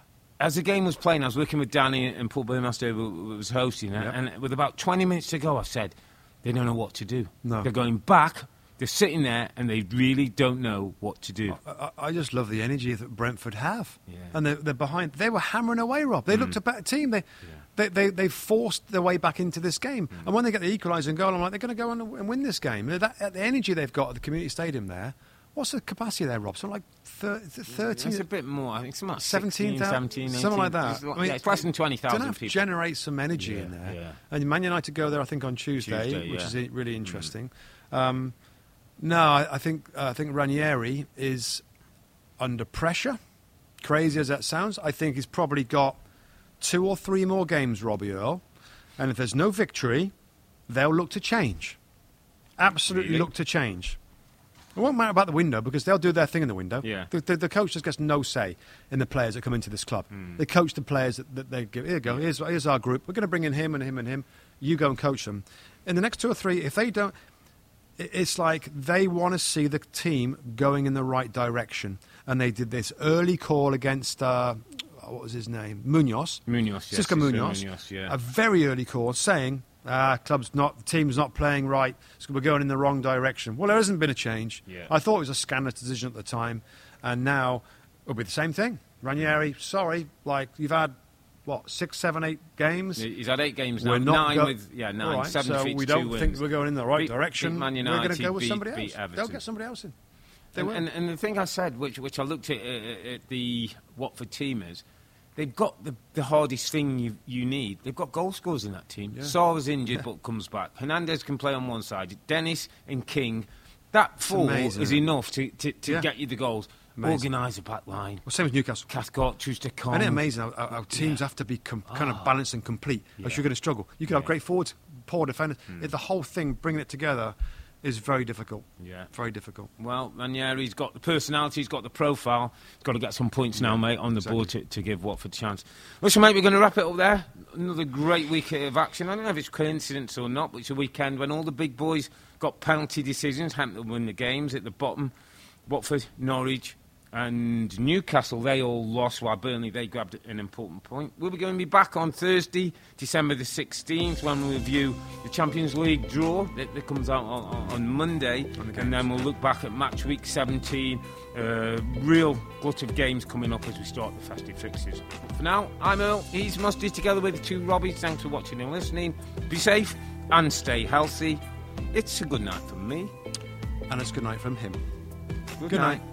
as the game was playing, I was working with Danny and Paul Burmaster, who was hosting. Yep. And with about twenty minutes to go, I said, they don't know what to do. No. They're going back. They're sitting there, and they really don't know what to do. I, I just love the energy that Brentford have. Yeah. And they're, they're behind. They were hammering away, Rob. They looked a better team. They, they, they, they forced their way back into this game. And when they get the equalising goal, I'm like, they're going to go on and win this game. That, the energy they've got at the community stadium there, what's the capacity there, Rob? Something like thir- thirteen? It's a bit more. I think it's about seventeen, sixteen, seventeen, eighteen. something like that. It's, like- yeah, it's less than twenty Don't thousand have to people. generate some energy Yeah, in there. yeah. And Man United go there, I think, on Tuesday, Tuesday, which yeah. is i- really interesting. Um, no, I, I think uh, I think Ranieri is under pressure. Crazy as that sounds, I think he's probably got two or three more games, Robbie Earl. And if there's no victory, they'll look to change. Absolutely Really? look to change. It won't matter about the window because they'll do their thing in the window. Yeah. The, the, the coach just gets no say in the players that come into this club. Hmm. They coach the players that, that they give. Here you go. Here's, here's our group. We're going to bring in him and him and him. You go and coach them. In the next two or three, if they don't, it- it's like they want to see the team going in the right direction. And they did this early call against, uh, what was his name? Munoz. Munoz, yes, Cisco Cisco Munoz. Munoz, yeah. A very early call saying, ah, club's not, the team's not playing right. It's, we're going in the wrong direction. Well, there hasn't been a change. Yeah. I thought it was a scandalous decision at the time. And now it'll be the same thing. Ranieri, sorry, like you've had, what, six, seven, eight games? He's had eight games now. We're not nine go- with yeah nine, All right, seven so defeats, we two don't wins. think we're going in the right Beat- direction. beat Man We're going to United, go with beat- somebody beat else. They'll Everton. get somebody else in. They And, will. and, and the thing I said, which which I looked at, uh, at the Watford team is, they've got the, the hardest thing you you need. They've got goal scorers in that team. Yeah. Sarr's injured but comes back. Hernandez can play on one side. Dennis and King. That four amazing, is isn't it? enough to, to, to Yeah. get you the goals. Amazing. Organise a back line. Well, same as Newcastle. Cathcart, Troost-Ekong. Isn't it amazing how, how, how teams have to be com- kind of balanced and complete? Or Yeah. you're going to struggle. You could have Yeah. great forwards, poor defenders. The whole thing, bringing it together, is very difficult. Yeah. Very difficult. Well, Ranieri's got the personality, he's got the profile. He's got to get some points now, mate, on the exactly. board to, to give Watford a chance. Listen, mate, we're going to wrap it up there. Another great week of action. I don't know if it's coincidence or not, but it's a weekend when all the big boys got penalty decisions, Hampton win the games at the bottom. Watford, Norwich and Newcastle, they all lost, while Burnley, they grabbed an important point. We'll be going to be back on Thursday, December the sixteenth, when we'll review the Champions League draw that, that comes out on, on, on Monday, and then we'll look back at match week seventeen. Uh, real glut of games coming up as we start the festive fixtures. For now, I'm Earl, he's Musty, together with the two Robbies. Thanks for watching and listening. Be safe and stay healthy. It's a good night from me. And it's good night from him. Good, Good night.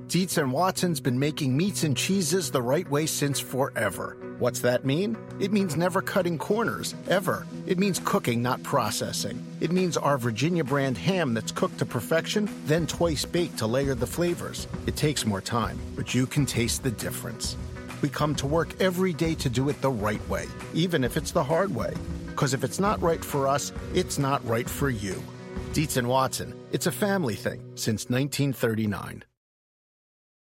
Dietz and Watson's been making meats and cheeses the right way since forever. What's that mean? It means never cutting corners, ever. It means cooking, not processing. It means our Virginia brand ham that's cooked to perfection, then twice baked to layer the flavors. It takes more time, but you can taste the difference. We come to work every day to do it the right way, even if it's the hard way. Because if it's not right for us, it's not right for you. Dietz and Watson, it's a family thing since nineteen thirty-nine.